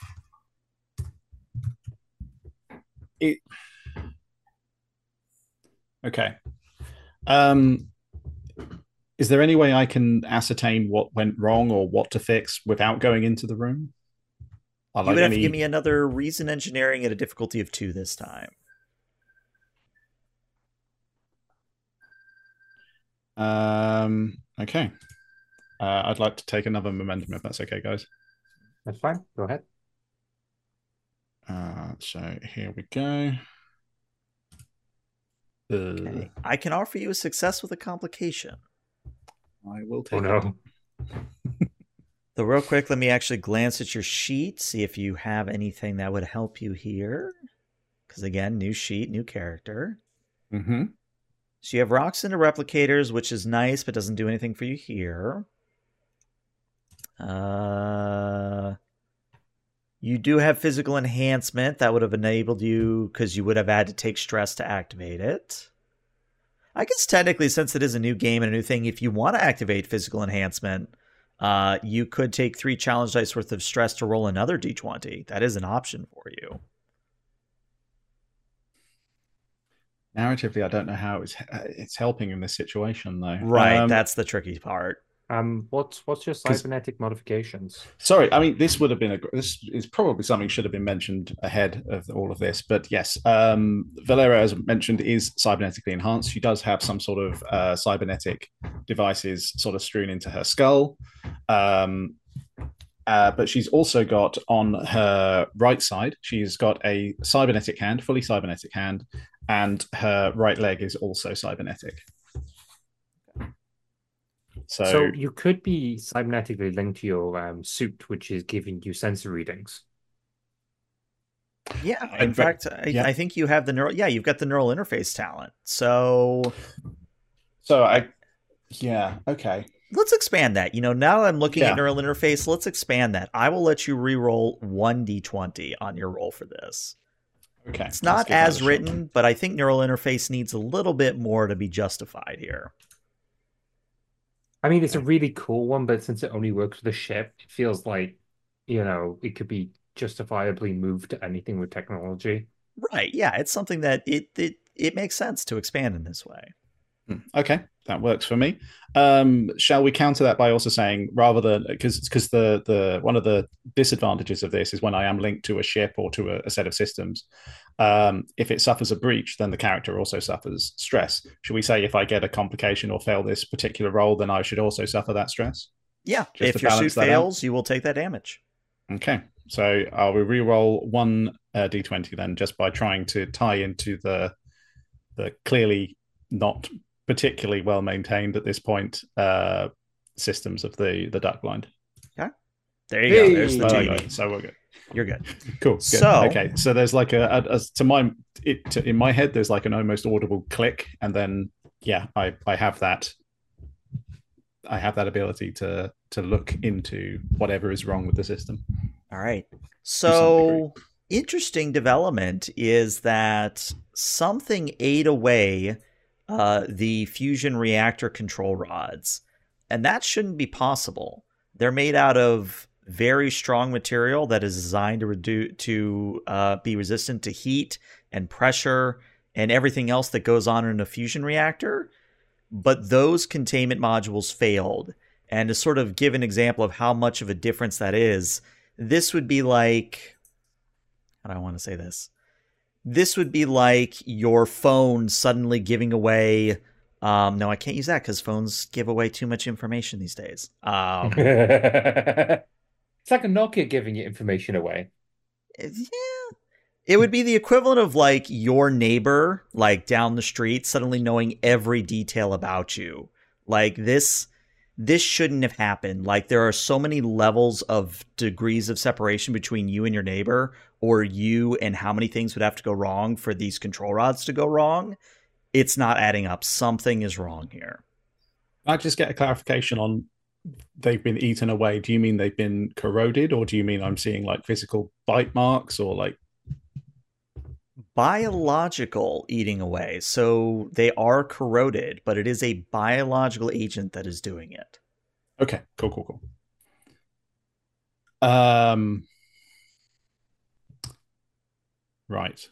It... Okay. Um, Is there any way I can ascertain what went wrong or what to fix without going into the room? I You like would have any... to give me another reason engineering at a difficulty of two this time. Um, okay. Uh, I'd like to take another momentum if that's okay, guys. That's fine. Go ahead. Uh, so here we go. Uh, Okay. I can offer you a success with a complication. I will Oh take no. it. So real quick, let me actually glance at your sheet, see if you have anything that would help you here. Because again, new sheet, new character. Mm-hmm. So you have rocks into replicators, which is nice, but doesn't do anything for you here. Uh, you do have physical enhancement that would have enabled you because you would have had to take stress to activate it. I guess technically, since it is a new game and a new thing, if you want to activate physical enhancement, uh, you could take three challenge dice worth of stress to roll another d twenty. That is an option for you. Narratively, I don't know how it's it's helping in this situation, though. Right, Um, that's the tricky part. Um, what's what's your 'Cause- cybernetic modifications? Sorry, I mean this would have been a this is probably something should have been mentioned ahead of all of this, but yes, um, Valera, as mentioned, is cybernetically enhanced. She does have some sort of uh, cybernetic devices sort of strewn into her skull, um, uh, but she's also got on her right side, she's got a cybernetic hand, fully cybernetic hand, and her right leg is also cybernetic. So, So you could be cybernetically linked to your um, suit, which is giving you sensor readings. Yeah, In in fact, fact, I, yeah. I think you have the neural. Yeah, you've got the neural interface talent. So so I, yeah, okay. let's expand that. You know, now that I'm looking Yeah. at neural interface, let's expand that. I will let you re-roll one d twenty on your roll for this. Okay. It's let's not give that as a shot. written, but I think neural interface needs a little bit more to be justified here. I mean, it's a really cool one, but since it only works with the ship, it feels like, you know, it could be justifiably moved to anything with technology. Right. Yeah, it's something that it it it makes sense to expand in this way. Hmm, Okay, that works for me. Um, shall we counter that by also saying rather than because because the the one of the disadvantages of this is when I am linked to a ship or to a, a set of systems, um, if it suffers a breach, then the character also suffers stress. Should we say if I get a complication or fail this particular role, then I should also suffer that stress? Yeah, Just if to your suit balance that out? fails, you will take that damage. Okay, so I will re-roll one uh, d twenty then, just by trying to tie into the the clearly not particularly well maintained at this point uh, systems of the the duck blind. There you go. Hey! There's the But two. anyway, so we're good. You're good. Cool. Good. So- okay, so there's like a, a, a to my it to, in my head there's like an almost audible click, and then yeah, I I have that. I have that ability to to look into whatever is wrong with the system. All right. some So, interesting development is that something ate away uh, the fusion reactor control rods, and that shouldn't be possible. They're made out of very strong material that is designed to reduce to uh, be resistant to heat and pressure and everything else that goes on in a fusion reactor. But those containment modules failed. And to sort of give an example of how much of a difference that is, this would be like, how do I want to say this? This would be like your phone suddenly giving away. Um, no, I can't use that because phones give away too much information these days. Um, It's like a Nokia giving you information away. yeah. It would be the equivalent of like your neighbor, like down the street, suddenly knowing every detail about you. Like this, this shouldn't have happened. Like there are so many levels of degrees of separation between you and your neighbor, or you and how many things would have to go wrong for these control rods to go wrong. It's not adding up. Something is wrong here. Can I just get a clarification on they've been eaten away? Do you mean they've been corroded, or do you mean I'm seeing like physical bite marks, or like Biological eating away. So they are corroded, but it is a biological agent that is doing it. okay, cool, cool, cool. Um, right.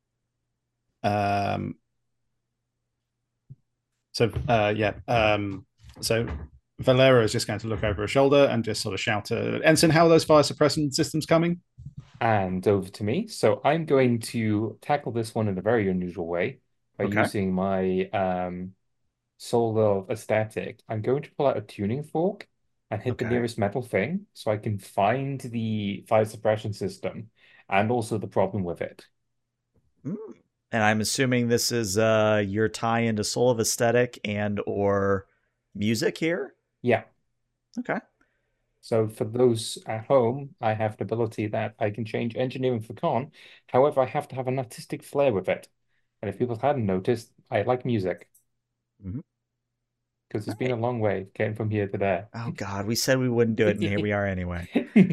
Um, so uh, yeah, um, So Valera is just going to look over her shoulder and just sort of shout to Ensign, how are those fire suppression systems coming? And over to me. So I'm going to tackle this one in a very unusual way by Okay. using my um, Soul of Aesthetic. I'm going to pull out a tuning fork and hit the Okay. nearest metal thing so I can find the fire suppression system and also the problem with it. Mm. And I'm assuming this is uh, your tie into Soul of Aesthetic and or music here? Yeah. Okay. So for those at home, I have the ability that I can change engineering for con. However, I have to have an artistic flair with it. And if people hadn't noticed, I like music Mhm. because it's been a Right. long way getting from here to there. Oh God, we said we wouldn't do it, and here we are anyway.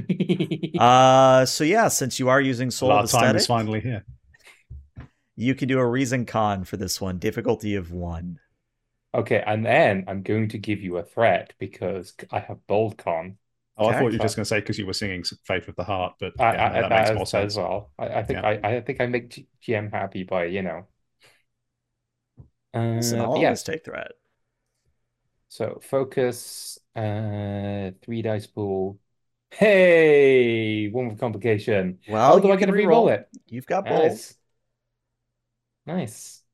Uh, so yeah, since you are using Soul Well, of our time is Aesthetic, finally here. you can do a reason con for this one, difficulty of one. Okay, and then I'm going to give you a threat because I have bold con. Oh, I Okay. thought you were So just going to say because you were singing Faith with the Heart, but I, yeah, I, no, that that makes as, more as sense. well. I, I think Yeah. I, I think I make G- GM happy by, you know. Listen, Uh, I'll but yeah, always take threat. so focus, uh, three dice pool. Hey, one with complication. Well, Oh, do you I get can to re-roll re-roll. it? You've got bold. Nice. Nice.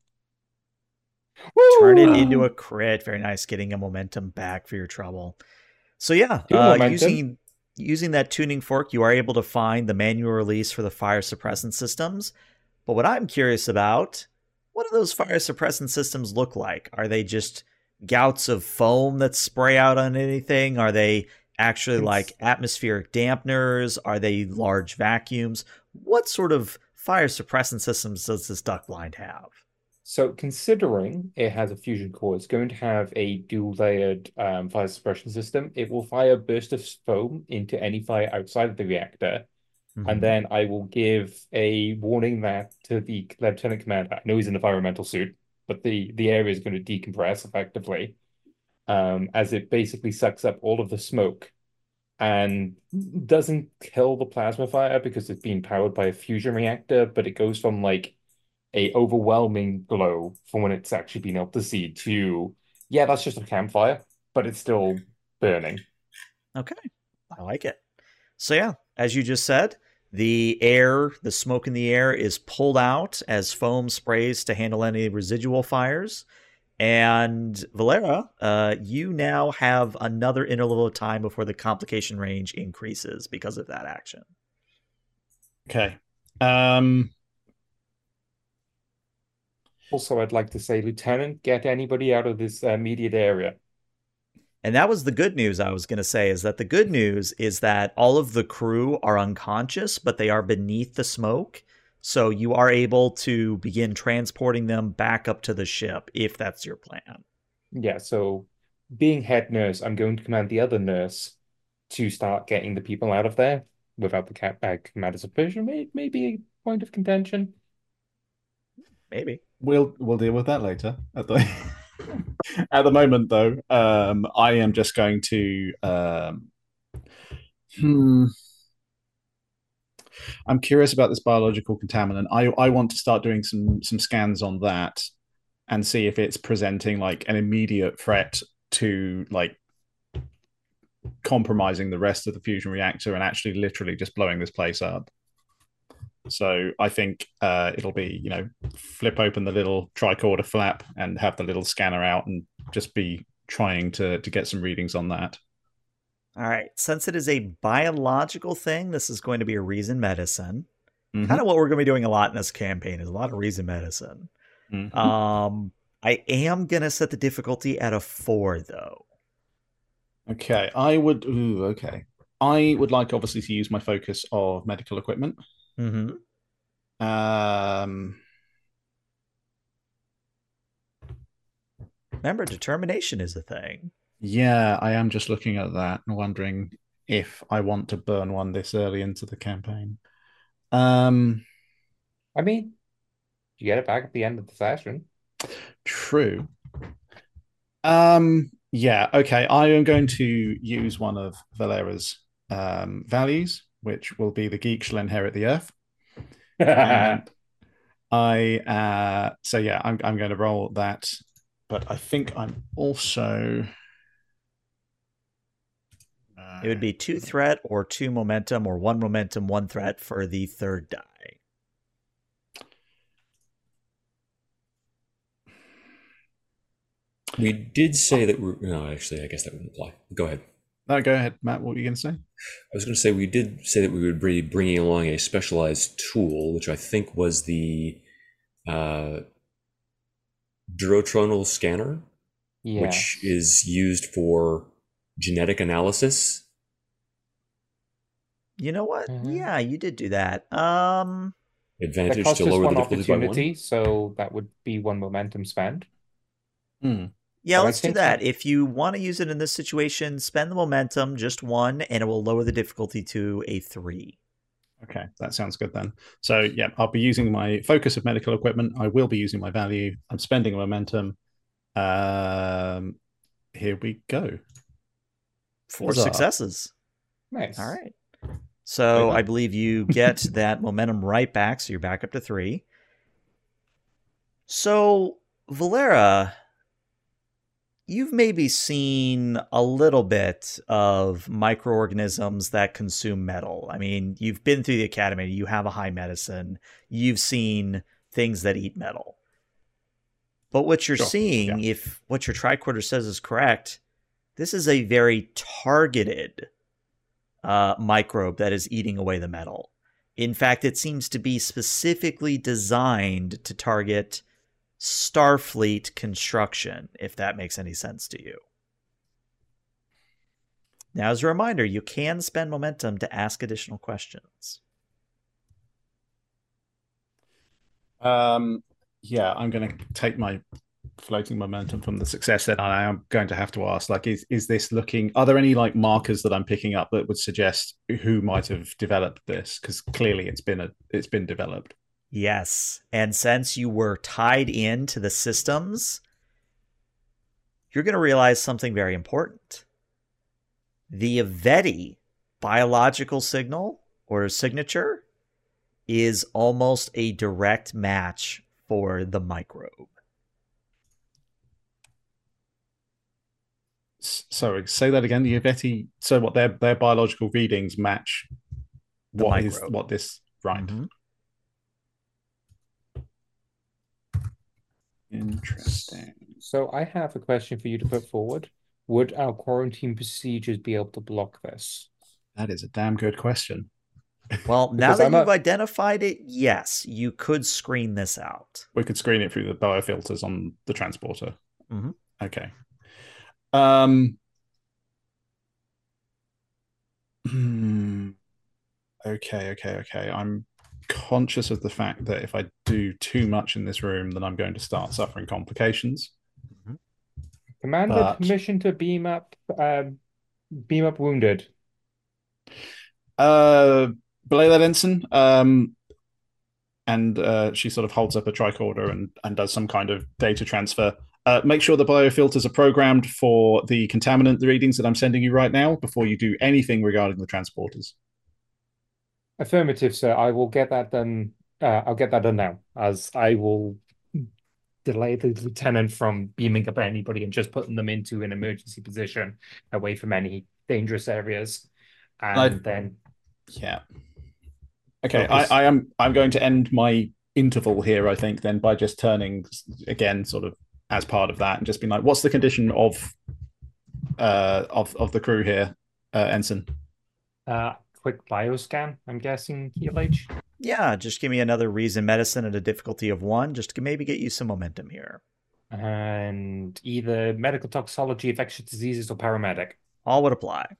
Turn it Woo! into a crit. Very nice, getting a momentum back for your trouble. So yeah, Two uh, momentum. using using that tuning fork, you are able to find the manual release for the fire suppressant systems. But what I'm curious about, what do those fire suppressant systems look like? Are they just gouts of foam that spray out on anything? Are they actually Cons- like atmospheric dampeners? Are they large vacuums? What sort of fire suppressant systems does this duck blind have? So considering it has a fusion core, it's going to have a dual-layered um, fire suppression system. It will fire a burst of foam into any fire outside of the reactor. And Mhm. then I will give a warning that to the lieutenant commander. I know he's in a environmental suit, but the, the area is going to decompress effectively um, as it basically sucks up all of the smoke and doesn't kill the plasma fire because it's being powered by a fusion reactor, but it goes from like a overwhelming glow from when it's actually been able to see to, yeah, that's just a campfire, but it's still burning. Okay, I like it. So yeah, as you just said, the air, the smoke in the air is pulled out as foam sprays to handle any residual fires. And Valera, uh, you now have another interval of time before the complication range increases because of that action. Okay. Um, Also, I'd like to say, Lieutenant, get anybody out of this uh, immediate area. And that was the good news I was going to say, is that the good news is that all of the crew are unconscious, but they are beneath the smoke. So you are able to begin transporting them back up to the ship if that's your plan. Yeah, so being head nurse, I'm going to command the other nurse to start getting the people out of there without the cap uh, commander supervision. May, maybe a point of contention. Maybe. we'll we'll deal with that later. At the at the moment, though, um, I am just going to. Um, hmm. I'm curious about this biological contaminant. I I want to start doing some some scans on that and see if it's presenting like an immediate threat to like compromising the rest of the fusion reactor and actually literally just blowing this place up. So I think uh, it'll be, you know, flip open the little tricorder flap and have the little scanner out and just be trying to to get some readings on that. All right. Since it is a biological thing, this is going to be a reason medicine. Mm-hmm. Kind of what we're going to be doing a lot in this campaign is a lot of reason medicine. Mm-hmm. Um, I am going to set the difficulty at a four, though. Okay, I would. Ooh, okay, I would like obviously to use my focus of medical equipment. Mm-hmm. Um, Remember, determination is a thing. yeah, I am just looking at that and wondering if I want to burn one this early into the campaign. Um, I mean, you get it back at the end of the session. true. Um, yeah, okay. I am going to use one of Valera's um, values, which will be the geek shall inherit the earth. And I, uh, so yeah, I'm, I'm going to roll that, but I think I'm also, It would be two threat or two momentum or one momentum, one threat for the third die. We did say that we're... No, actually, I guess that wouldn't apply. Go ahead. No, go ahead, Matt. What were you going to say? I was going to say we did say that we would be bringing along a specialized tool, which I think was the uh, Durotronal scanner, Yeah. which is used for genetic analysis. You know what? Mhm. Yeah, you did do that. Um, That Advantage costs to us lower the one difficulty by one. opportunity, so that would be one momentum spend. Hmm. yeah, But I let's do think that. so- If you want to use it in this situation, spend the momentum, just one, and it will lower the difficulty to a three. Okay, that sounds good then. So yeah, I'll be using my focus of medical equipment. I will be using my value. I'm spending a momentum. Um, here we go. Four Huzzah. successes. Nice. All right. So Like that. I believe you get that momentum right back, so you're back up to three. So, Valera, you've maybe seen a little bit of microorganisms that consume metal. I mean, you've been through the academy, you have a high medicine, you've seen things that eat metal. But what you're Sure, seeing, if what your tricorder says is correct, this is a very targeted uh, microbe that is eating away the metal. In fact, it seems to be specifically designed to target Starfleet construction, if that makes any sense to you. Now, as a reminder, you can spend momentum to ask additional questions. Um, yeah, I'm going to take my floating momentum from the success that I am going to have to ask. Like, is is this looking? Are there any like markers that I'm picking up that would suggest who might have developed this? Because clearly, it's been a it's been developed. Yes, and since you were tied into the systems, you're going to realize something very important. The Aveti biological signal or signature is almost a direct match for the microbe. S- Sorry, say that again. The Yvette. So what their their biological readings match The what is microbe. what this right? Mhm. Interesting. So I have a question for you to put forward. Would our quarantine procedures be able to block this? That is a damn good question. Well, now Because that I'm you've a- identified it, yes, you could screen this out. We could screen it through the biofilters on the transporter. Mhm. Okay. Um. hmm. Okay, okay, okay. I'm conscious of the fact that if I do too much in this room, then I'm going to start suffering complications. Commander, But- permission to beam up, uh, beam up wounded. Uh, belay that, ensign. Um, and uh, she sort of holds up a tricorder and and does some kind of data transfer. Uh, make sure the biofilters are programmed for the contaminant readings that I'm sending you right now before you do anything regarding the transporters. Affirmative, sir. I will get that done. Uh, I'll get that done now, as I will delay the lieutenant from beaming up anybody and just putting them into an emergency position away from any dangerous areas. And I- then Yeah. Okay, Focus. I, I am. I'm going to end my interval here. I think then by just turning again, sort of as part of that, and just being like, "What's the condition of uh of of the crew here, uh, ensign?" uh, quick bioscan, I'm guessing, Heel H. Yeah, just give me another reason medicine at a difficulty of one, just to maybe get you some momentum here. And either medical toxicology, infectious diseases, or paramedic. All would apply.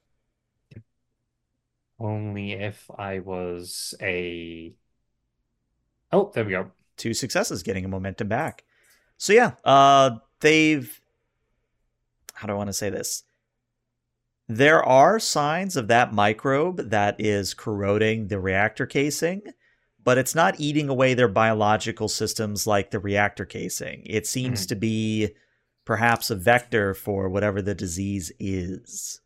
Only if I was a... Oh, there we go. Two successes, getting a momentum back. So yeah, uh, they've... How do I want to say this? There are signs of that microbe that is corroding the reactor casing, but it's not eating away their biological systems like the reactor casing. It seems Mhm. to be perhaps a vector for whatever the disease is.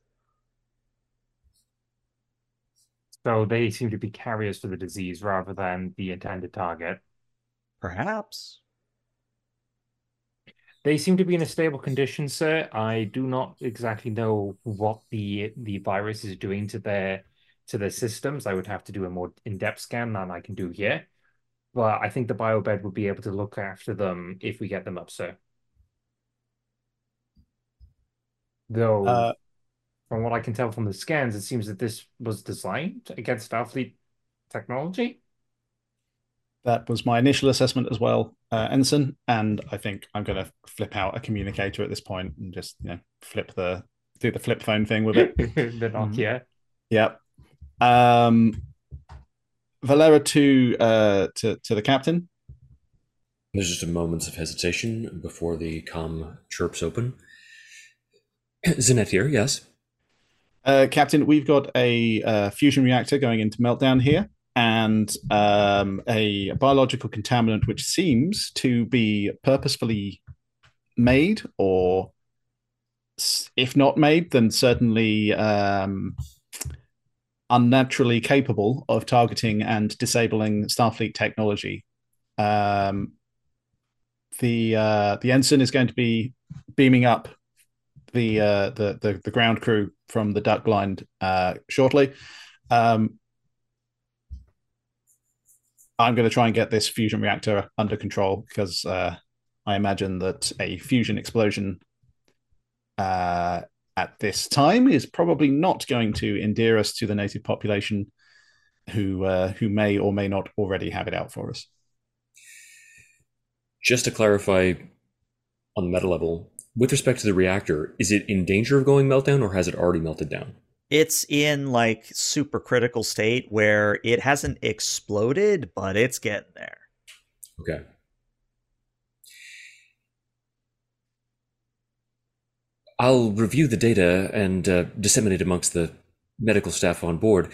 So they seem to be carriers for the disease rather than the intended target. Perhaps. They seem to be in a stable condition, sir. I do not exactly know what the the virus is doing to their to their systems. I would have to do a more in-depth scan than I can do here. But I think the biobed would be able to look after them if we get them up, sir. Though, Uh, from what I can tell from the scans, it seems that this was designed against Starfleet technology. that was my initial assessment as well, uh, Ensign, and I think I'm going to flip out a communicator at this point and just, you know, flip the do the flip phone thing with it. The Nokia. Yep. Um, Valera to uh to to the captain. There's just a moment of hesitation before the comm chirps open. Zinette here, yes. Uh, Captain, we've got a uh, fusion reactor going into meltdown here, and um, a biological contaminant which seems to be purposefully made, or if not made, then certainly um, unnaturally capable of targeting and disabling Starfleet technology. Um, the uh, the ensign is going to be beaming up the uh, the, the the ground crew from the duck blind uh, shortly. Um, I'm going to try and get this fusion reactor under control because uh, I imagine that a fusion explosion uh, at this time is probably not going to endear us to the native population who uh, who may or may not already have it out for us. Just to clarify on the meta level, with respect to the reactor, is it in danger of going meltdown or has it already melted down? It's in like super critical state where it hasn't exploded, but it's getting there. Okay. I'll review the data and uh, disseminate amongst the medical staff on board.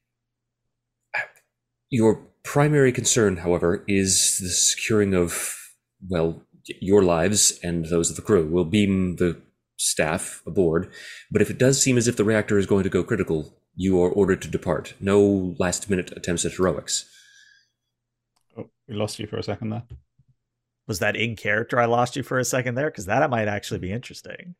Your primary concern, however, is the securing of, well, your lives and those of the crew. We'll beam the staff aboard, but if it does seem as if the reactor is going to go critical, you are ordered to depart. No last-minute attempts at heroics. Oh, we lost you for a second there. Was that in character? I lost you for a second there? Because that might actually be interesting.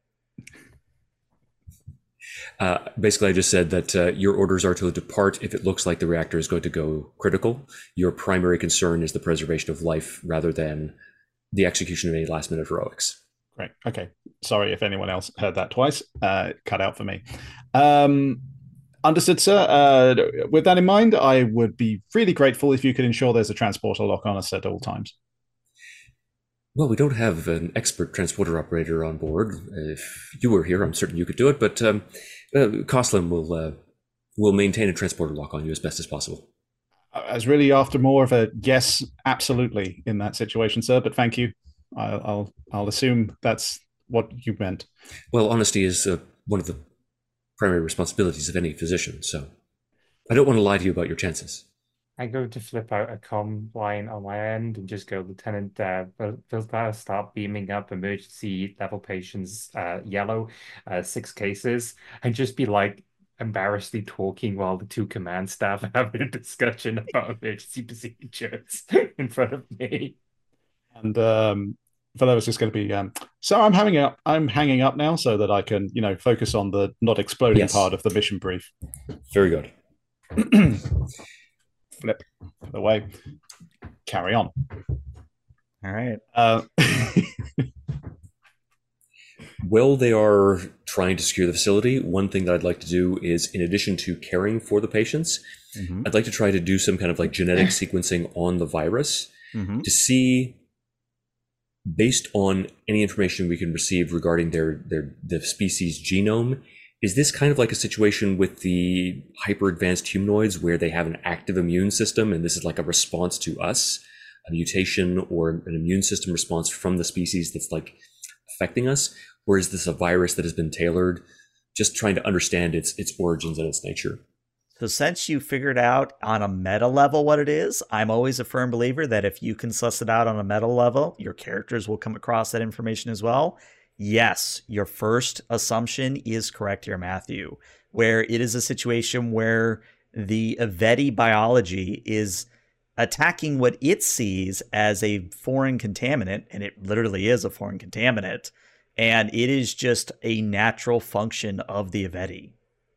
Uh, basically, I just said that uh, your orders are to depart if it looks like the reactor is going to go critical. Your primary concern is the preservation of life rather than the execution of any last-minute heroics. Great. Okay. Sorry if anyone else heard that twice. Uh, cut out for me. Um, understood, sir. Uh, with that in mind, I would be really grateful if you could ensure there's a transporter lock on us at all times. Well, we don't have an expert transporter operator on board. If you were here, I'm certain you could do it, but um, uh, Coslin will uh, will maintain a transporter lock on you as best as possible. I was really after more of a yes, absolutely in that situation, sir, but thank you. I'll I'll, I'll assume that's what you meant. Well, honesty is uh, one of the primary responsibilities of any physician, so I don't want to lie to you about your chances. I go to flip out a comm line on my end and just go, Lieutenant uh, Viltar, start beaming up emergency level patients, uh, yellow, uh, six cases, and just be like embarrassedly talking while the two command staff are having a discussion about emergency procedures in front of me. And um, Valera's just going to be, um, so I'm hanging up. I'm hanging up now so that I can, you know, focus on the not exploding Yes. part of the mission brief. Very good. Flip the way. Carry on. All right. Uh, While they are trying to secure the facility, one thing that I'd like to do is, in addition to caring for the patients, Mm-hmm. I'd like to try to do some kind of like genetic sequencing on the virus Mm-hmm. to see, based on any information we can receive regarding their, their the species genome, is this kind of like a situation with the hyper advanced humanoids where they have an active immune system and this is like a response to us, a mutation or an immune system response from the species that's like affecting us? Or is this a virus that has been tailored? Just trying to understand its its origins and its nature. So since you figured out on a meta level what it is, I'm always a firm believer that if you can suss it out on a meta level, your characters will come across that information as well. Yes, your first assumption is correct here, Matthew, where it is a situation where the Aveti biology is attacking what it sees as a foreign contaminant, and it literally is a foreign contaminant, and it is just a natural function of the Aveti.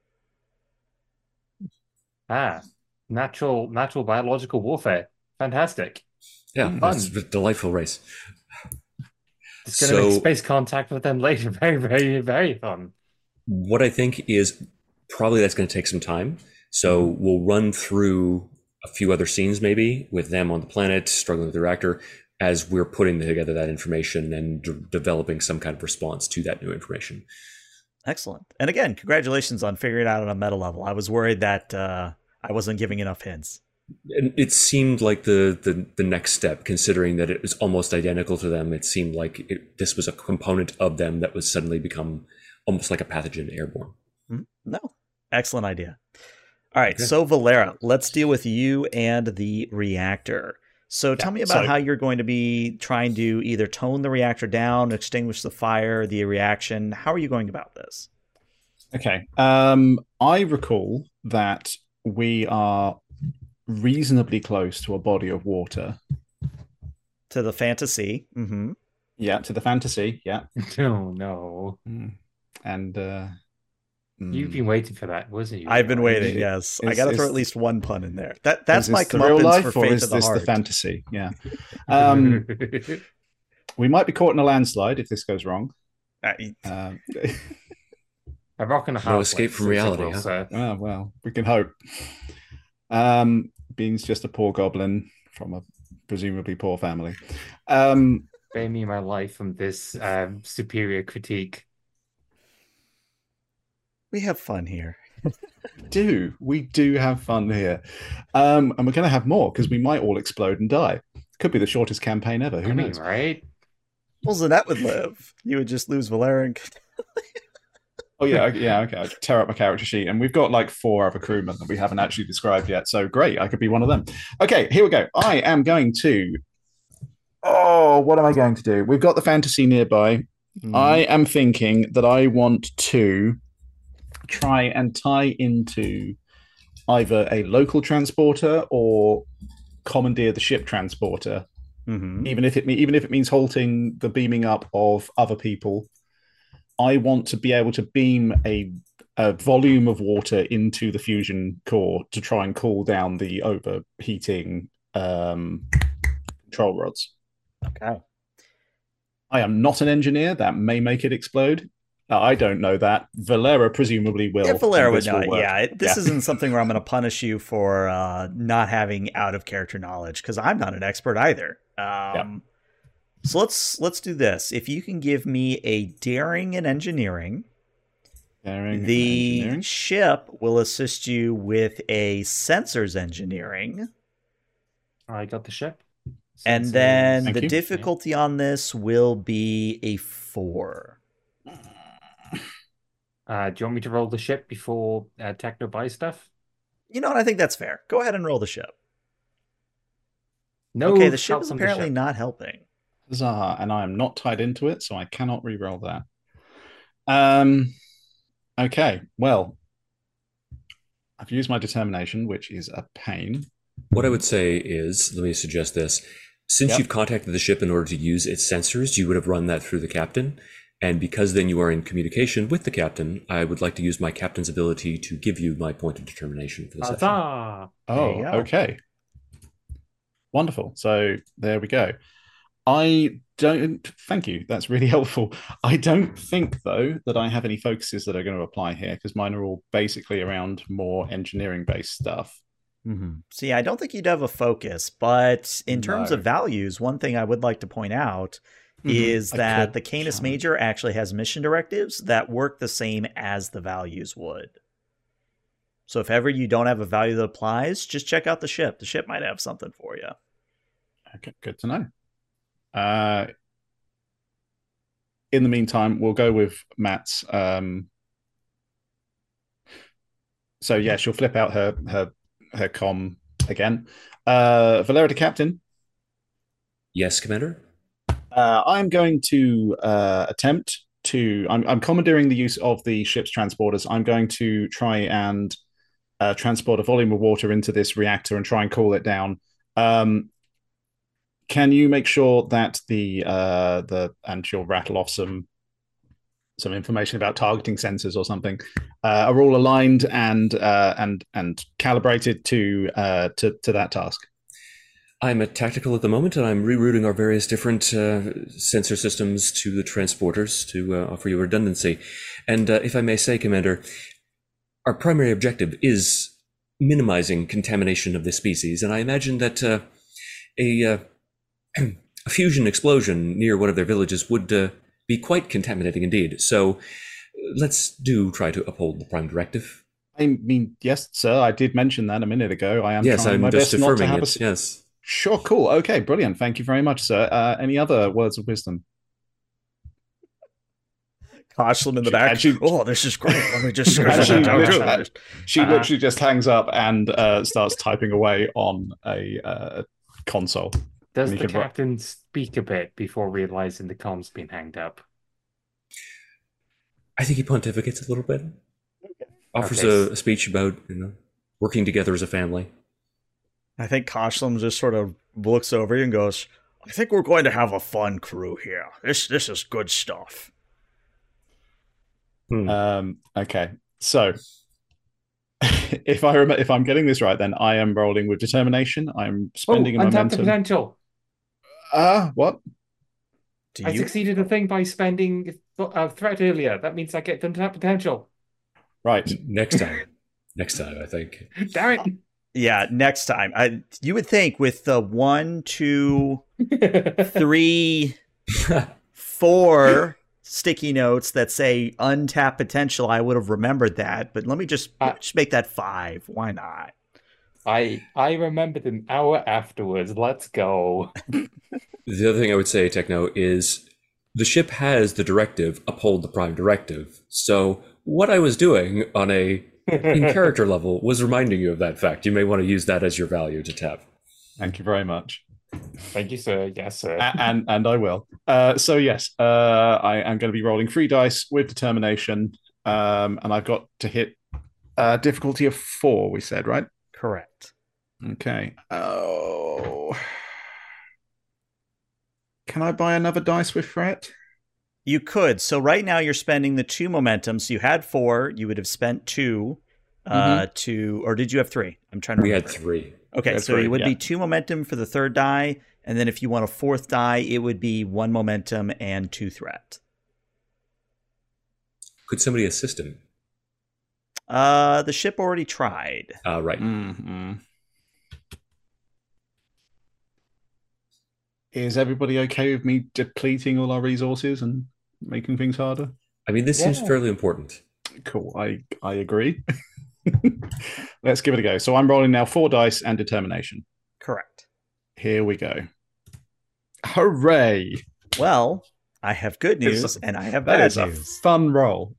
Ah, natural, natural biological warfare. Fantastic. Yeah, Fun. that's a delightful race. Just gonna So- make space contact with them later. Very, very, very fun. What I think is probably that's going to take some time. So we'll run through a few other scenes maybe with them on the planet struggling with the reactor as we're putting together that information and d- developing some kind of response to that new information. Excellent. And again, congratulations on figuring it out on a meta level. I was worried that uh, I wasn't giving enough hints. And it seemed like the, the, the next step, considering that it was almost identical to them. It seemed like it, this was a component of them that was suddenly become almost like a pathogen airborne. Mm-hmm. No. Excellent idea. All right. Okay. So, Valera, let's deal with you and the reactor. So tell Yeah, me about so- how you're going to be trying to either tone the reactor down, extinguish the fire, the reaction. How are you going about this? Okay. Um, I recall that we are reasonably close to a body of water. To the fantasy. Mm-hmm. Yeah, to the fantasy. Yeah. Oh no. And uh, You've mm. been waiting for that, wasn't you? I've been waiting, Is- yes. I is- got to throw is- at least one pun in there. That That's Is my this the real comeuppance life, for or Faith is of the this Heart. the fantasy? Yeah. Um, we might be caught in a landslide if this goes wrong. I- Um, A rock and a half. No escape from reality, huh? Sir. oh, well, we can hope. Um, Bean's just a poor goblin from a presumably poor family. Um, Spare me my life from this um, superior critique. we have fun here. do we do have fun here? Um, and we're going to have more because we might all explode and die. Could be the shortest campaign ever. Who I mean, knows? right? Well, Zanette would live. You would just lose Valera and Oh yeah, okay, yeah, okay. I tear up my character sheet, and we've got like four other crewmen that we haven't actually described yet. So great, I could be one of them. Okay, here we go. I am going to. Oh, what am I going to do? We've got the fantasy nearby. I am thinking that I want to try and tie into either a local transporter or commandeer the ship transporter, Mhm. even if it me- even if it means halting the beaming up of other people. I want to be able to beam a, a volume of water into the fusion core to try and cool down the overheating um, control rods. Okay. I am not an engineer. That may make it explode. Uh, I don't know that. Valera presumably will. Yeah, Valera and would this will know. work. Yeah, it, this Yeah. isn't something where I'm going to punish you for uh, not having out of character knowledge because I'm not an expert either. Um, So let's let's do this. If you can give me a daring and engineering, Daring and the engineering. ship will assist you with a sensors engineering, I got the ship. and Sensors. then Thank the you. difficulty on this will be a four. Uh, do you want me to roll the ship before uh, Techno buys stuff? You know what? I think that's fair. Go ahead and roll the ship. No. Okay, the ship help is from the apparently ship. not helping. Huzzah, and I am not tied into it, so I cannot re-roll that. Um, okay, well, I've used my determination, which is a pain. What I would say is, let me suggest this. Since Yep. you've contacted the ship in order to use its sensors, you would have run that through the captain. And because then you are in communication with the captain, I would like to use my captain's ability to give you my point of determination for the session. Huzzah! There Oh, you go. okay. Wonderful. So there we go. I don't, thank you. That's really helpful. I don't think, though, that I have any focuses that are going to apply here because mine are all basically around more engineering based stuff. Mm-hmm. See, I don't think you'd have a focus, but in terms No. of values, one thing I would like to point out Mhm. is I that could the Canis try. Major actually has mission directives that work the same as the values would. So if ever you don't have a value that applies, just check out the ship. The ship might have something for you. Okay, good to know. Uh, in the meantime, we'll go with Matt's. Um, so yeah, she'll flip out her her her com again. Uh, Valera to captain. Yes, Commander? Uh, I'm going to uh, attempt to. I'm, I'm commandeering the use of the ship's transporters. I'm going to try and uh, transport a volume of water into this reactor and try and cool it down. Um, can you make sure that the uh, the and she'll rattle off some some information about targeting sensors or something uh, are all aligned and uh, and and calibrated to uh, to to that task? I'm at tactical at the moment, and I'm rerouting our various different uh, sensor systems to the transporters to uh, offer you redundancy. And uh, if I may say, Commander, our primary objective is minimizing contamination of this species, and I imagine that uh, a, uh, a fusion explosion near one of their villages would uh, be quite contaminating indeed. So let's do try to uphold the Prime Directive. I mean, yes, sir. I did mention that a minute ago. I am yes, trying I'm my just best not to affirming have it. a... Yes. Sure, cool. Okay, brilliant. Thank you very much, sir. Uh, any other words of wisdom? Koshland in the She- back. and she- oh, this is great. Let me just. And she, literally, Uh, she Uh-huh. literally just hangs up and uh, starts typing away on a uh, console. Does We the could ru- captain speak a bit before realizing the comms been hanged up? I think he pontificates a little bit. Offers Okay. a, a speech about, you know, working together as a family. I think Koshland just sort of looks over you and goes, I think we're going to have a fun crew here. This this is good stuff. Hmm. Um, okay, so if I rem- if I'm getting this right, then I am rolling with determination. I'm spending oh, a untap the momentum. potential. Ah, what? Do I you? succeeded a thing by spending a threat earlier. That means I get untap potential. Right. Next time. Next time, I think. Damn Yeah, next time. I you would think with the one, two, it. three, four sticky notes that say untap potential, I would have remembered that. But let me just, Uh, just make that five. Why not? I I remembered an hour afterwards. Let's go. The other thing I would say, Techno, is the ship has the directive, uphold the Prime Directive. So what I was doing on a in character level was reminding you of that fact. You may want to use that as your value to tap. Thank you very much. Thank you, sir. Yes, sir. A- and and I will. Uh, so yes, uh, I am going to be rolling three dice with determination, um, and I've got to hit uh, difficulty of four. We said right. Correct. Okay. Oh, can I buy another dice with threat? You could. So right now you're spending the two momentum. So you had four. You would have spent two. Uh, to or did you have three? I'm trying to We remember. had three. Okay, That's so right, it would yeah. be two momentum for the third die, and then if you want a fourth die, it would be one momentum and two threat. Could somebody assist him? Uh, the ship already tried. Uh, right. Mm-hmm. Is everybody okay with me depleting all our resources and making things harder? I mean, this seems Yeah. fairly important. Cool. I I agree. Let's give it a go. So I'm rolling now four dice and determination. Correct. Here we go. Hooray! Well, I have good It's- news and I have That bad is a news. fun roll.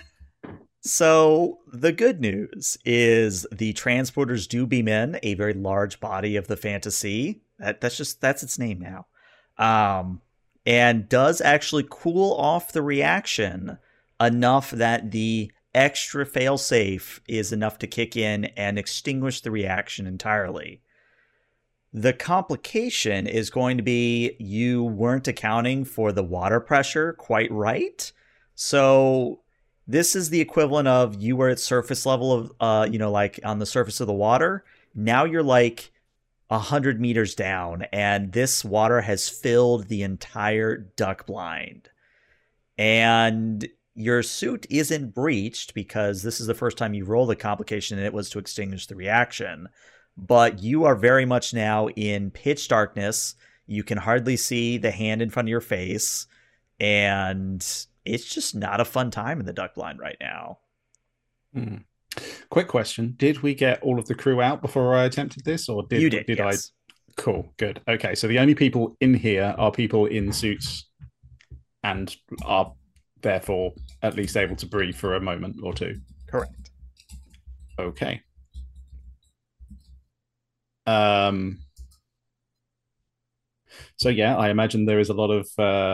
So the good news is the transporters do beam in a very large body of the fantasy. That that's just that's its name now. Um, and does actually cool off the reaction enough that the extra failsafe is enough to kick in and extinguish the reaction entirely. The complication is going to be you weren't accounting for the water pressure quite right. So this is the equivalent of you were at surface level of, uh, you know, like on the surface of the water. Now you're like a hundred meters down, and this water has filled the entire duck blind. And your suit isn't breached because this is the first time you roll the complication, and it was to extinguish the reaction. But you are very much now in pitch darkness. You can hardly see the hand in front of your face, and it's just not a fun time in the duck blind right now. Hmm. Quick question: did we get all of the crew out before I attempted this, or did you did, did yes. I? Cool, good. Okay, so the only people in here are people in suits, and are therefore at least able to breathe for a moment or two. Correct. Okay. Um. So yeah, I imagine there is a lot of. Uh,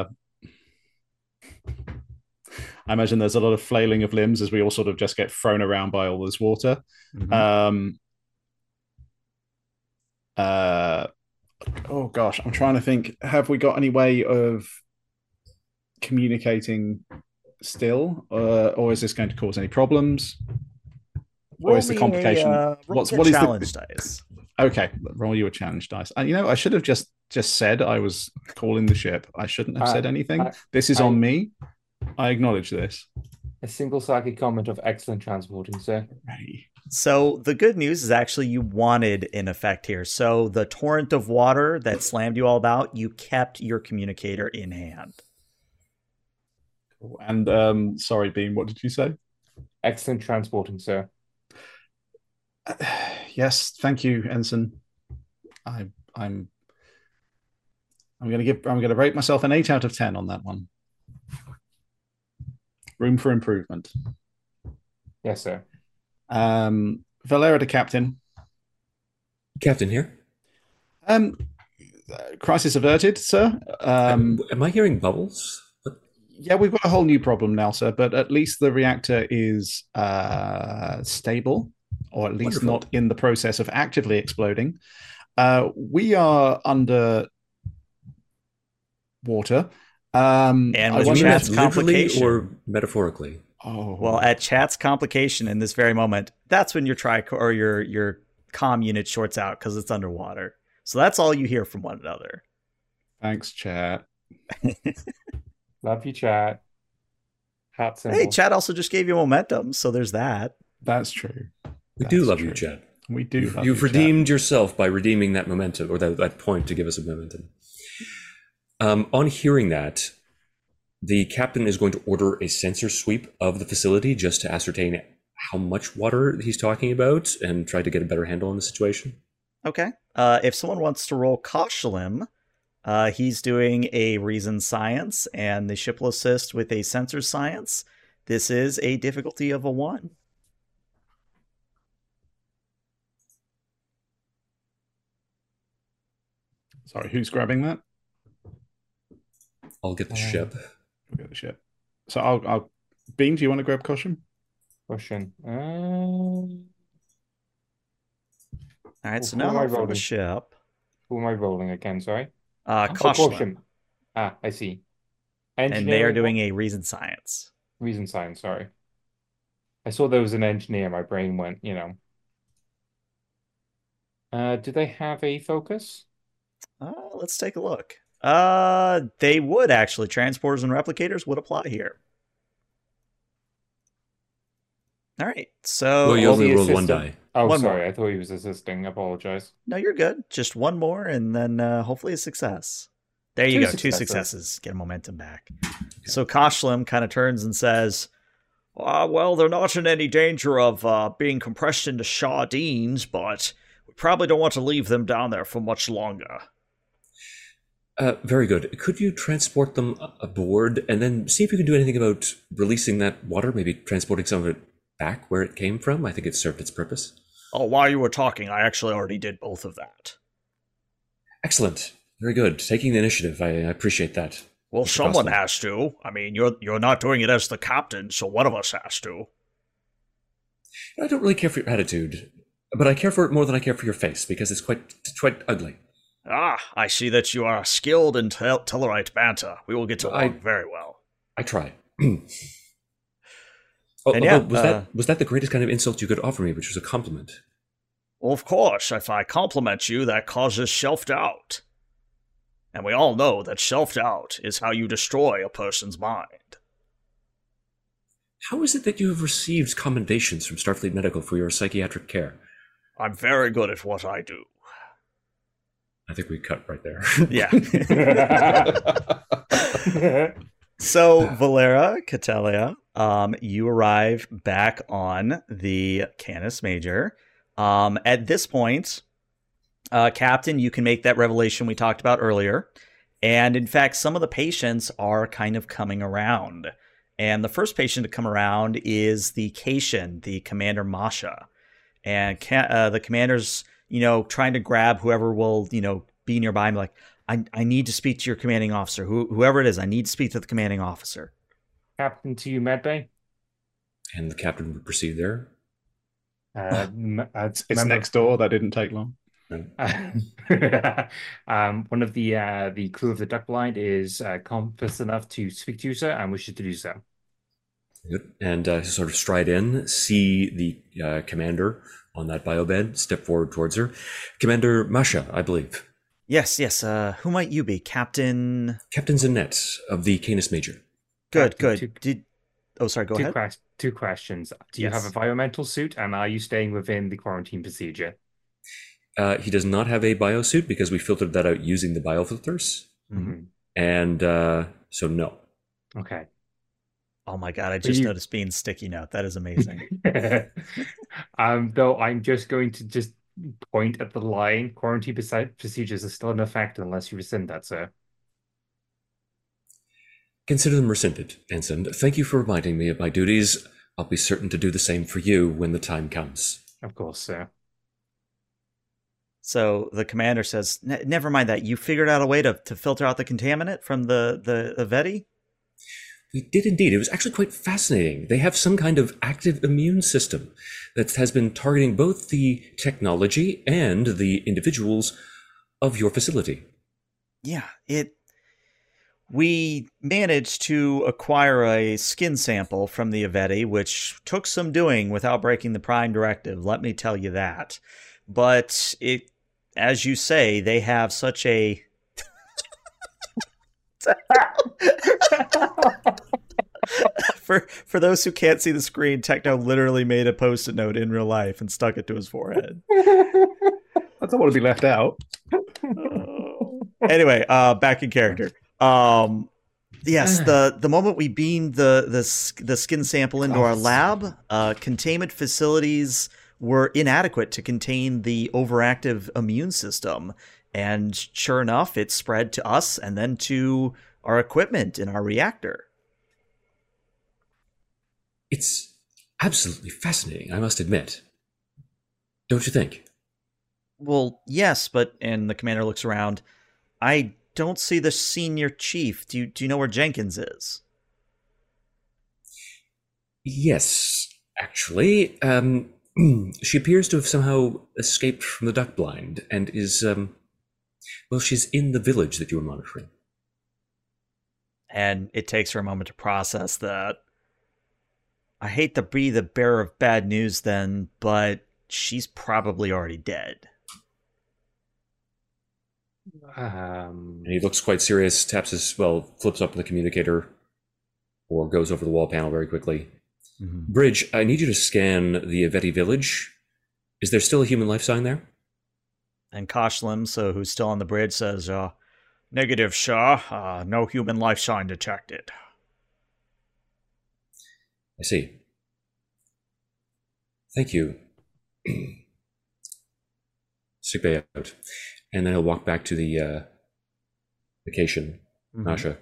I imagine there's a lot of flailing of limbs as we all sort of just get thrown around by all this water. Mhm. Um, Uh, oh gosh, I'm trying to think. Have we got any way of communicating still, uh, or is this going to cause any problems? Or Roll is the me a complication? uh, roll What's me a what is challenge the? dice. Okay, roll you a challenge dice. And you know, I should have just just said I was calling the ship. I shouldn't have Uh, said anything. I- This is I- on me. I acknowledge this. A single psychic comment of excellent transporting, sir. Ready. So the good news is actually you wanted an effect here. So the torrent of water that slammed you all about, you kept your communicator in hand. And um, sorry, Beam. What did you say? Excellent transporting, sir. Uh, yes, thank you, Ensign. I, I'm. I'm going to give. I'm going to rate myself an eight out of ten on that one. Room for improvement. Yes, sir. Um, Valera to captain. Captain here. Um, uh, crisis averted, sir. Um, Am I hearing bubbles? What? yeah, we've got a whole new problem now, sir. But at least the reactor is uh, stable, or at least Wonderful. not in the process of actively exploding. Uh, we are under water. Um, And I with Do you wonder mean Chat's that literally complication. or metaphorically? Oh, Well, at Chat's complication in this very moment, that's when your tri or your your comm unit shorts out because it's underwater. So that's all you hear from one another. thanks, chat. Love you, chat. Hat symbol. Hey, Chat also just gave you momentum, so there's that. That's true. We That's do love true. you, Chad. We do. You've, love you've you, Chat. redeemed yourself by redeeming that momentum or that, that point to give us a momentum. Um, on hearing that, the captain is going to order a sensor sweep of the facility just to ascertain how much water he's talking about and try to get a better handle on the situation. Okay. Uh, if someone wants to roll Koshalim, uh, he's doing a reason science, and the ship will assist with a sensor science. This is a difficulty of a one. Sorry, who's grabbing that? I'll get the Um, ship. We'll get the ship. So I'll. I'll Beam, do you want to grab caution? Question. Uh, All right, so Who now am I for the rolling? ship. who am I rolling again? Sorry. Uh, Oh, Koshalim. caution. Ah, I see. And they are Engineering- doing a reason science. reason science. Sorry. I saw there was an engineer. My brain went, you know. Uh, do they have a focus? Uh, let's take a look. Uh, they would actually. Transporters and replicators would apply here. All right, so Well, you Oh, only the rolled one assistant. die. Oh, One sorry. more. I thought he was assisting. I apologize. no, you're good. Just one more, and then uh, hopefully a success. There you Two go. Two successes. successes. Get momentum back. So Koshalim kind of turns and says, uh, well, they're not in any danger of uh, being compressed into sardines, but we probably don't want to leave them down there for much longer. Uh, very good. Could you transport them aboard and then see if you can do anything about releasing that water, maybe transporting some of it back where it came from? I think it served its purpose. Oh, while you were talking, I actually already did both of that. Excellent. Very good. Taking the initiative. I, I appreciate that. Well, Mister someone Costello. has to. I mean, you're you're not doing it as the captain, so one of us has to. I don't really care for your attitude, but I care for it more than I care for your face because it's quite it's quite ugly. Ah, I see that you are skilled in tel- Tellarite banter. We will get along I- very well. I try. oh, And although, yeah, was uh, that was that the greatest kind of insult you could offer me, which was a compliment? Well, of course, if I compliment you, that causes self-doubt. And we all know that self-doubt is how you destroy a person's mind. How is it that you have received commendations from Starfleet Medical for your psychiatric care? I'm very good at what I do. I think we cut right there. Yeah. So, Valera, Catellia, um, you arrive back on the Canis Major. Um, at this point, uh, Captain, you can make that revelation we talked about earlier. And in fact, some of the patients are kind of coming around. And the first patient to come around is the Cation, the Commander Masha. And ca- uh, the commander's, you know, trying to grab whoever will, you know, be nearby and be like, I, I need to speak to your commanding officer. Who, whoever it is, I need to speak to the commanding officer. Captain to you, Medbay. And the captain would proceed there. Uh, m- uh, It's, it's member- next door. That didn't take long. Uh, um, one of the uh, the crew of the Duck Blind is uh, competent enough to speak to you, sir, and wishes to do so. Good. And uh, sort of stride in, see the uh, commander on that biobed, step forward towards her. Commander Masha, I believe. Yes, yes. Uh, who might you be? Captain... Captain Zanette of the Canis Major. Good, Captain, good. two- Did... Oh, sorry, go Two, ahead. quest- two questions. Do you have Yes. a environmental suit, and are you staying within the quarantine procedure? Uh, he does not have a biosuit because we filtered that out using the biofilters. Mhm. And uh, so, no. Okay. Oh my god, I But just you- noticed Bean's sticky note. That is amazing. um, though I'm just going to just point at the line. Quarantine proce- procedures are still in effect unless you rescind that, sir. Consider them rescinded, Ensign. Thank you for reminding me of my duties. I'll be certain to do the same for you when the time comes. Of course, sir. So the commander says, "Ne- never mind that. You figured out a way to, to filter out the contaminant from the, the, the Veti? We did indeed. It was actually quite fascinating. They have some kind of active immune system that has been targeting both the technology and the individuals of your facility. Yeah, it... We managed to acquire a skin sample from the Aveti, which took some doing without breaking the Prime Directive, let me tell you that. But it, as you say, they have such a... for for those who can't see the screen, Techno literally made a post-it note in real life and stuck it to his forehead. I don't want to be left out. Anyway, uh, back in character. Um, yes, the the moment we beamed the the s- the skin sample into our lab, uh, containment facilities were inadequate to contain the overactive immune system, and sure enough, it spread to us and then to our equipment in our reactor. It's absolutely fascinating, I must admit. Don't you think? Well, yes, but and the commander looks around. I don't see the senior chief. Do you do you know where Jenkins is? Yes, actually. Um, she appears to have somehow escaped from the duck blind and is, um, well, she's in the village that you were monitoring. And it takes her a moment to process that. I hate to be the bearer of bad news then, but she's probably already dead. Um, And he looks quite serious, taps his, well, flips up the communicator, or goes over the wall panel very quickly. Mm-hmm. Bridge, I need you to scan the Aveti village. Is there still a human life sign there? And Koshlim, so who's still on the bridge, says, uh, negative, sir. Uh, no human life sign detected. I see. Thank you. Sick bay out. And then he'll walk back to the uh, vacation. Mhm. Masha.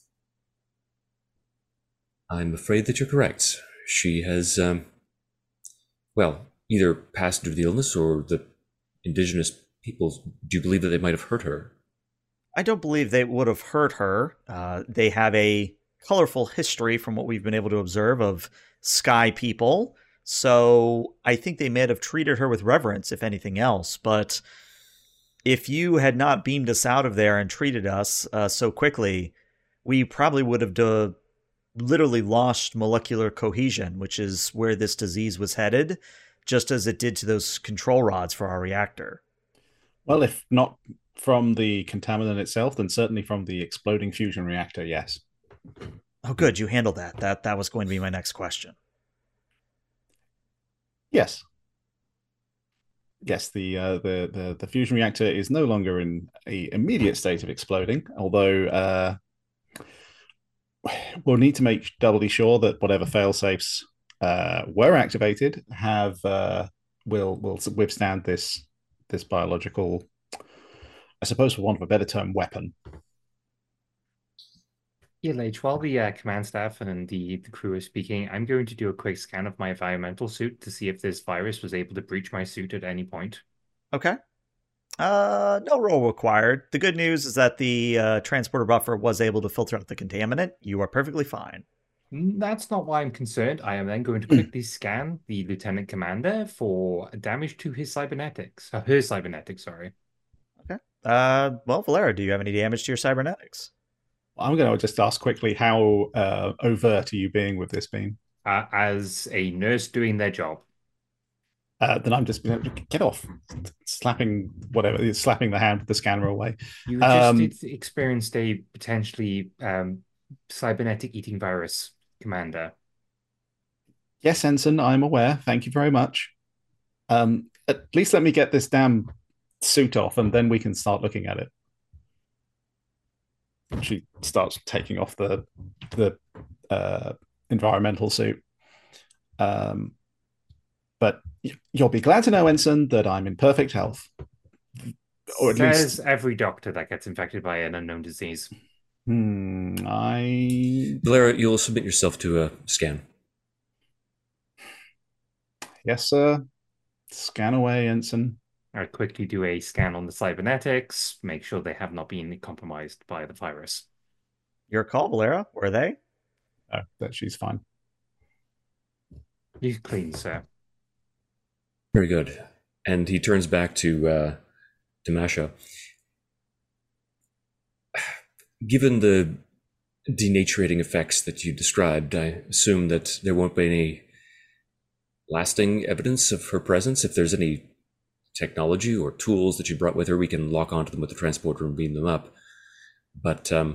I'm afraid that you're correct. She has, um, well, either passed due to the illness or the indigenous peoples. Do you believe that they might have hurt her? I don't believe they would have hurt her. Uh, they have a colorful history from what we've been able to observe of sky people. So I think they may have treated her with reverence, if anything else. But if you had not beamed us out of there and treated us uh, so quickly, we probably would have do- literally lost molecular cohesion, which is where this disease was headed, just as it did to those control rods for our reactor. Well, if not from the contaminant itself, then certainly from the exploding fusion reactor, yes. Oh, good. You handled that. That that was going to be my next question. Yes. Yes, the, uh, the the the fusion reactor is no longer in a immediate state of exploding, although uh, we'll need to make doubly sure that whatever fail-safes uh, were activated have uh, will will withstand this this biological, I suppose, for want of a better term, weapon. Yeah, Lage, while the uh, command staff and the, the crew are speaking, I'm going to do a quick scan of my environmental suit to see if this virus was able to breach my suit at any point. Okay. Uh, no roll required. The good news is that the uh, transporter buffer was able to filter out the contaminant. You are perfectly fine. Mm, That's not why I'm concerned. I am then going to quickly scan the Lieutenant Commander for damage to his cybernetics. Uh, her cybernetics, sorry. Okay. Uh, well, Valera, do you have any damage to your cybernetics? I'm going to just ask quickly, how uh, overt are you being with this beam? Uh, as a nurse doing their job. Uh, then I'm just get off, slapping whatever, slapping the hand with the scanner away. You just Um, experienced a potentially um, cybernetic eating virus, Commander. Yes, Ensign, I'm aware. Thank you very much. Um, at least let me get this damn suit off, and then we can start looking at it. She starts taking off the the uh, environmental suit. Um, but you'll be glad to know, Ensign, that I'm in perfect health. Or at Says least every doctor that gets infected by an unknown disease. Hmm, I... Valera, you'll submit yourself to a scan. Yes, sir. Scan away, Ensign. I quickly do a scan on the cybernetics, make sure they have not been compromised by the virus. Your call, Valera. Were they? Oh, that she's fine. He's clean, sir. Very good. And he turns back to uh, to Masha. Given the denaturating effects that you described, I assume that there won't be any lasting evidence of her presence. If there's any technology or tools that you brought with her, we can lock onto them with the transporter and beam them up. But um,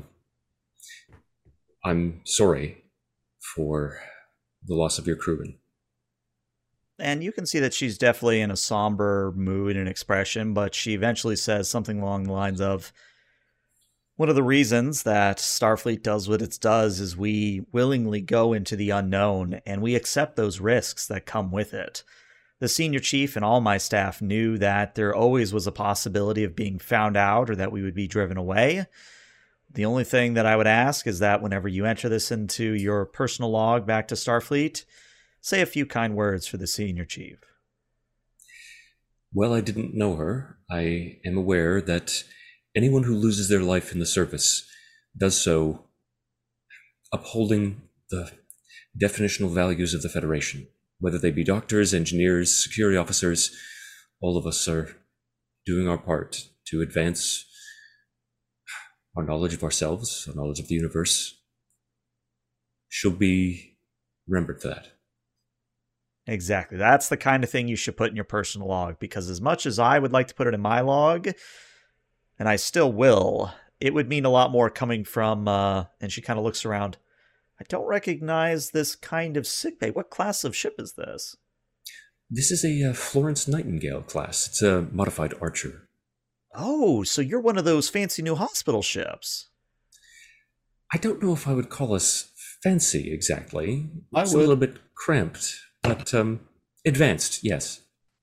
I'm sorry for the loss of your crewman. And you can see that she's definitely in a somber mood and expression, but she eventually says something along the lines of, one of the reasons that Starfleet does what it does is we willingly go into the unknown, and we accept those risks that come with it. The senior chief and all my staff knew that there always was a possibility of being found out or that we would be driven away. The only thing that I would ask is that whenever you enter this into your personal log back to Starfleet, say a few kind words for the senior chief. Well, I didn't know her. I am aware that anyone who loses their life in the service does so upholding the definitional values of the Federation. Whether they be doctors, engineers, security officers, all of us are doing our part to advance our knowledge of ourselves, our knowledge of the universe. She'll be remembered for that. Exactly. That's the kind of thing you should put in your personal log, because as much as I would like to put it in my log, and I still will, it would mean a lot more coming from, uh, and she kind of looks around, I don't recognize this kind of sickbay. What class of ship is this? This is a uh, Florence Nightingale class. It's a modified Archer. Oh, so you're one of those fancy new hospital ships. I don't know if I would call us fancy exactly. I It's would. a little bit cramped, but um, advanced, yes.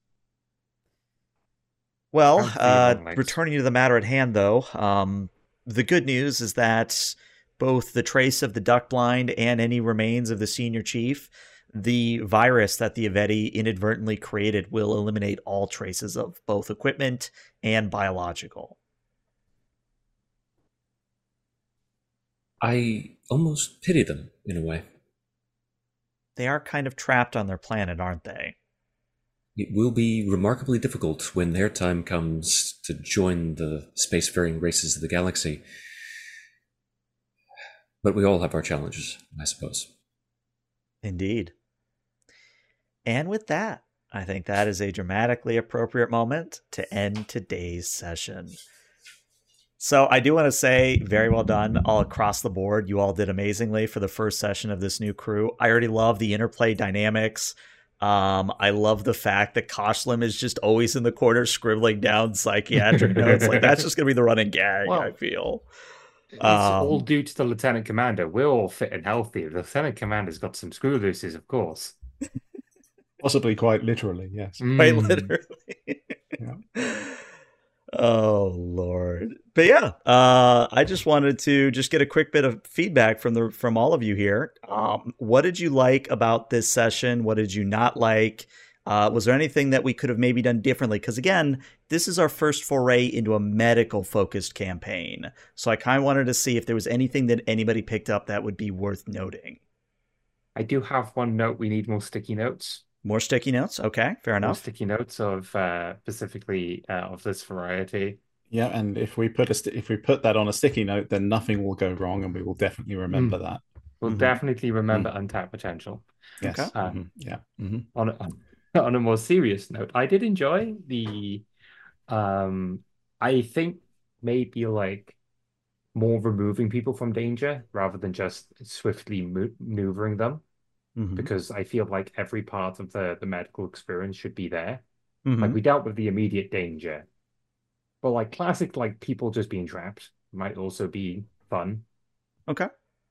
Well, Fancy uh, long legs. returning to the matter at hand, though, um, the good news is that both the trace of the duct blind and any remains of the senior chief, the virus that the Aveti inadvertently created will eliminate all traces of both equipment and biological. I almost pity them, in a way. They are kind of trapped on their planet, aren't they? It will be remarkably difficult when their time comes to join the spacefaring races of the galaxy. But we all have our challenges, I suppose. Indeed. And with that, I think that is a dramatically appropriate moment to end today's session. So I do want to say, very well done all across the board. You all did amazingly for the first session of this new crew. I already love the interplay dynamics. Um, I love the fact that Koshlim is just always in the corner scribbling down psychiatric notes. Like, that's just going to be the running gag, Well, I feel. It's Um, all due to the Lieutenant Commander. We're all fit and healthy. The Lieutenant Commander's got some screw looses, of course. Possibly quite literally, yes. Quite Mm. literally. Yeah. Oh Lord. But yeah, uh, I just wanted to just get a quick bit of feedback from the from all of you here. Um, what did you like about this session? What did you not like? Uh, was there anything that we could have maybe done differently? Because again, this is our first foray into a medical focused campaign. So I kind of wanted to see if there was anything that anybody picked up that would be worth noting. I do have one note. We need more sticky notes. More sticky notes. Okay, fair More enough. sticky notes of uh, specifically uh, of this variety. Yeah, and if we put a st- if we put that on a sticky note, then nothing will go wrong, and we will definitely remember that. We'll Mhm. definitely remember untapped potential. Yes. Okay. Uh, Mhm. Yeah. Mhm. On a, on a more serious note, I did enjoy the. Um, I think maybe like more removing people from danger rather than just swiftly mo maneuvering them, Mhm. because I feel like every part of the the medical experience should be there. Mhm. Like we dealt with the immediate danger, but like classic like people just being trapped might also be fun. Okay.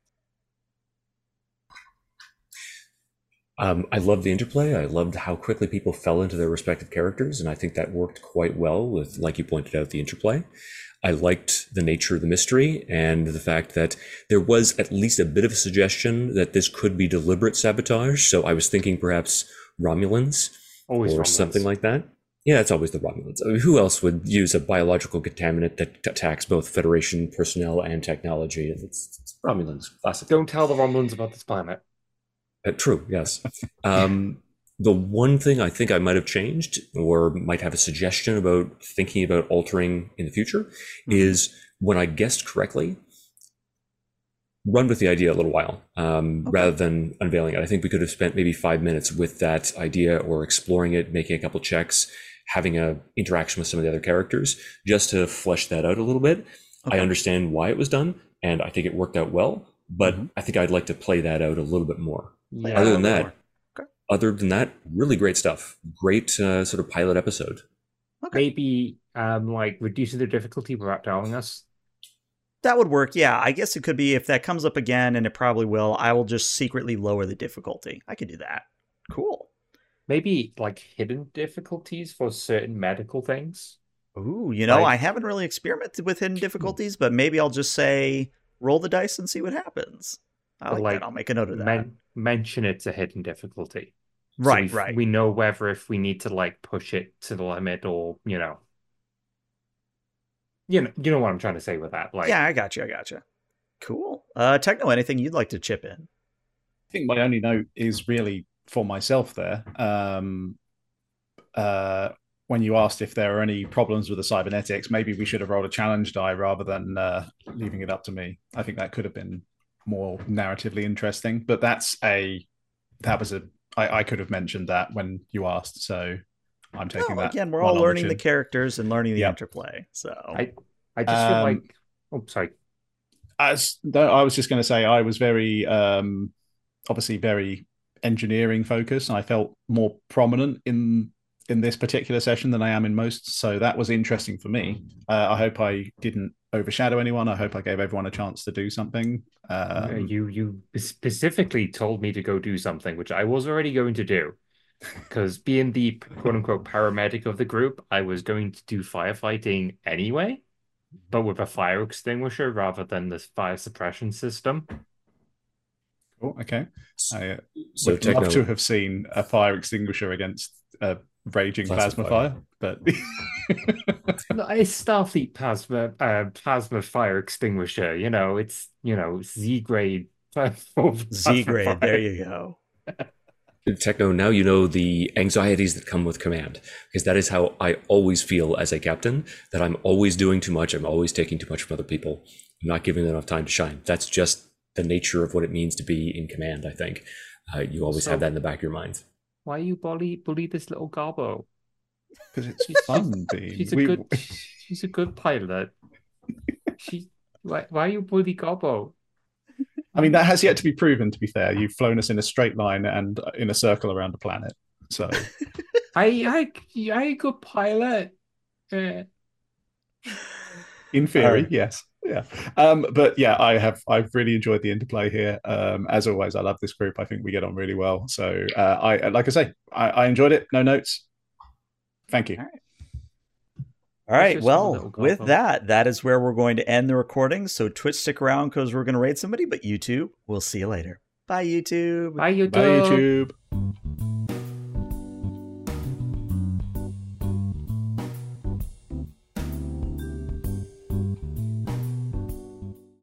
Um, I loved the interplay. I loved how quickly people fell into their respective characters, and I think that worked quite well with, like you pointed out, the interplay. I liked the nature of the mystery and the fact that there was at least a bit of a suggestion that this could be deliberate sabotage. So I was thinking perhaps Romulans Always or Romulans. something like that. Yeah, it's always the Romulans. I mean, who else would use a biological contaminant that attacks both Federation personnel and technology? It's, it's Romulans, classic. Don't tell the Romulans about this planet. Uh, true, yes. Um, the one thing I think I might have changed or might have a suggestion about thinking about altering in the future mm-hmm. is when I guessed correctly, run with the idea a little while um, okay. rather than unveiling it. I think we could have spent maybe five minutes with that idea or exploring it, making a couple checks, having a interaction with some of the other characters just to flesh that out a little bit. Okay. I understand why it was done, and I think it worked out well, but mm-hmm. I think I'd like to play that out a little bit more. Yeah, other than that, okay. other than that, really great stuff. Great uh, sort of pilot episode. Okay. Maybe um, like reducing the difficulty without telling us. That would work. Yeah, I guess it could be if that comes up again, and it probably will. I will just secretly lower the difficulty. I could do that. Cool. Maybe like hidden difficulties for certain medical things. Ooh, you know, like, I haven't really experimented with hidden difficulties, but maybe I'll just say roll the dice and see what happens. I like, like that. I'll make a note of that. Men- mention it's a hidden difficulty. Right, so right. We know whether if we need to like push it to the limit or, you know. You know, you know what I'm trying to say with that. Like, yeah, I got you. I got you. Cool. Uh, Techno, anything you'd like to chip in? I think my only note is really for myself there. Um, uh, when you asked if there are any problems with the cybernetics, maybe we should have rolled a challenge die rather than uh, leaving it up to me. I think that could have been more narratively interesting, but that's a that was a I, I could have mentioned that when you asked, so I'm taking no, that. Again, we're all learning the, the characters and learning the yep. interplay. So I I just feel um, like oh sorry. As I was just going to say, I was very um, obviously very engineering focused, and I felt more prominent in in this particular session than I am in most. So that was interesting for me. Uh, I hope I didn't overshadow anyone. I hope I gave everyone a chance to do something. Um, you you specifically told me to go do something, which I was already going to do. Because being the quote-unquote paramedic of the group, I was going to do firefighting anyway, but with a fire extinguisher rather than this fire suppression system. Oh, okay. I uh, so would techno- love to have seen a fire extinguisher against a raging plasma, plasma fire, fire, but no, it's Starfleet plasma uh, plasma fire extinguisher. You know, it's you know Z grade. Z grade. There you go. Techno, now you know the anxieties that come with command, because that is how I always feel as a captain, that I'm always doing too much. I'm always taking too much from other people. I'm not giving them enough time to shine. That's just the nature of what it means to be in command, I think. Uh, you always so, have that in the back of your mind. Why you bully bully this little Garbo? Because it's fun, Dean. She's a we... good she's a good pilot. She why why you bully Garbo? I mean, that has yet to be proven, to be fair. You've flown us in a straight line and in a circle around the planet. So I I I a good pilot. Uh... In theory, right. Yes. Yeah. Um, but yeah, I have I've really enjoyed the interplay here. Um, as always, I love this group. I think we get on really well. So uh, I like I say, I, I enjoyed it. No notes. Thank you. All right. All right, well, with that, that is where we're going to end the recording. So Twitch, stick around because we're going to raid somebody, but YouTube, we'll see you later. Bye, YouTube. Bye, YouTube. Bye, YouTube.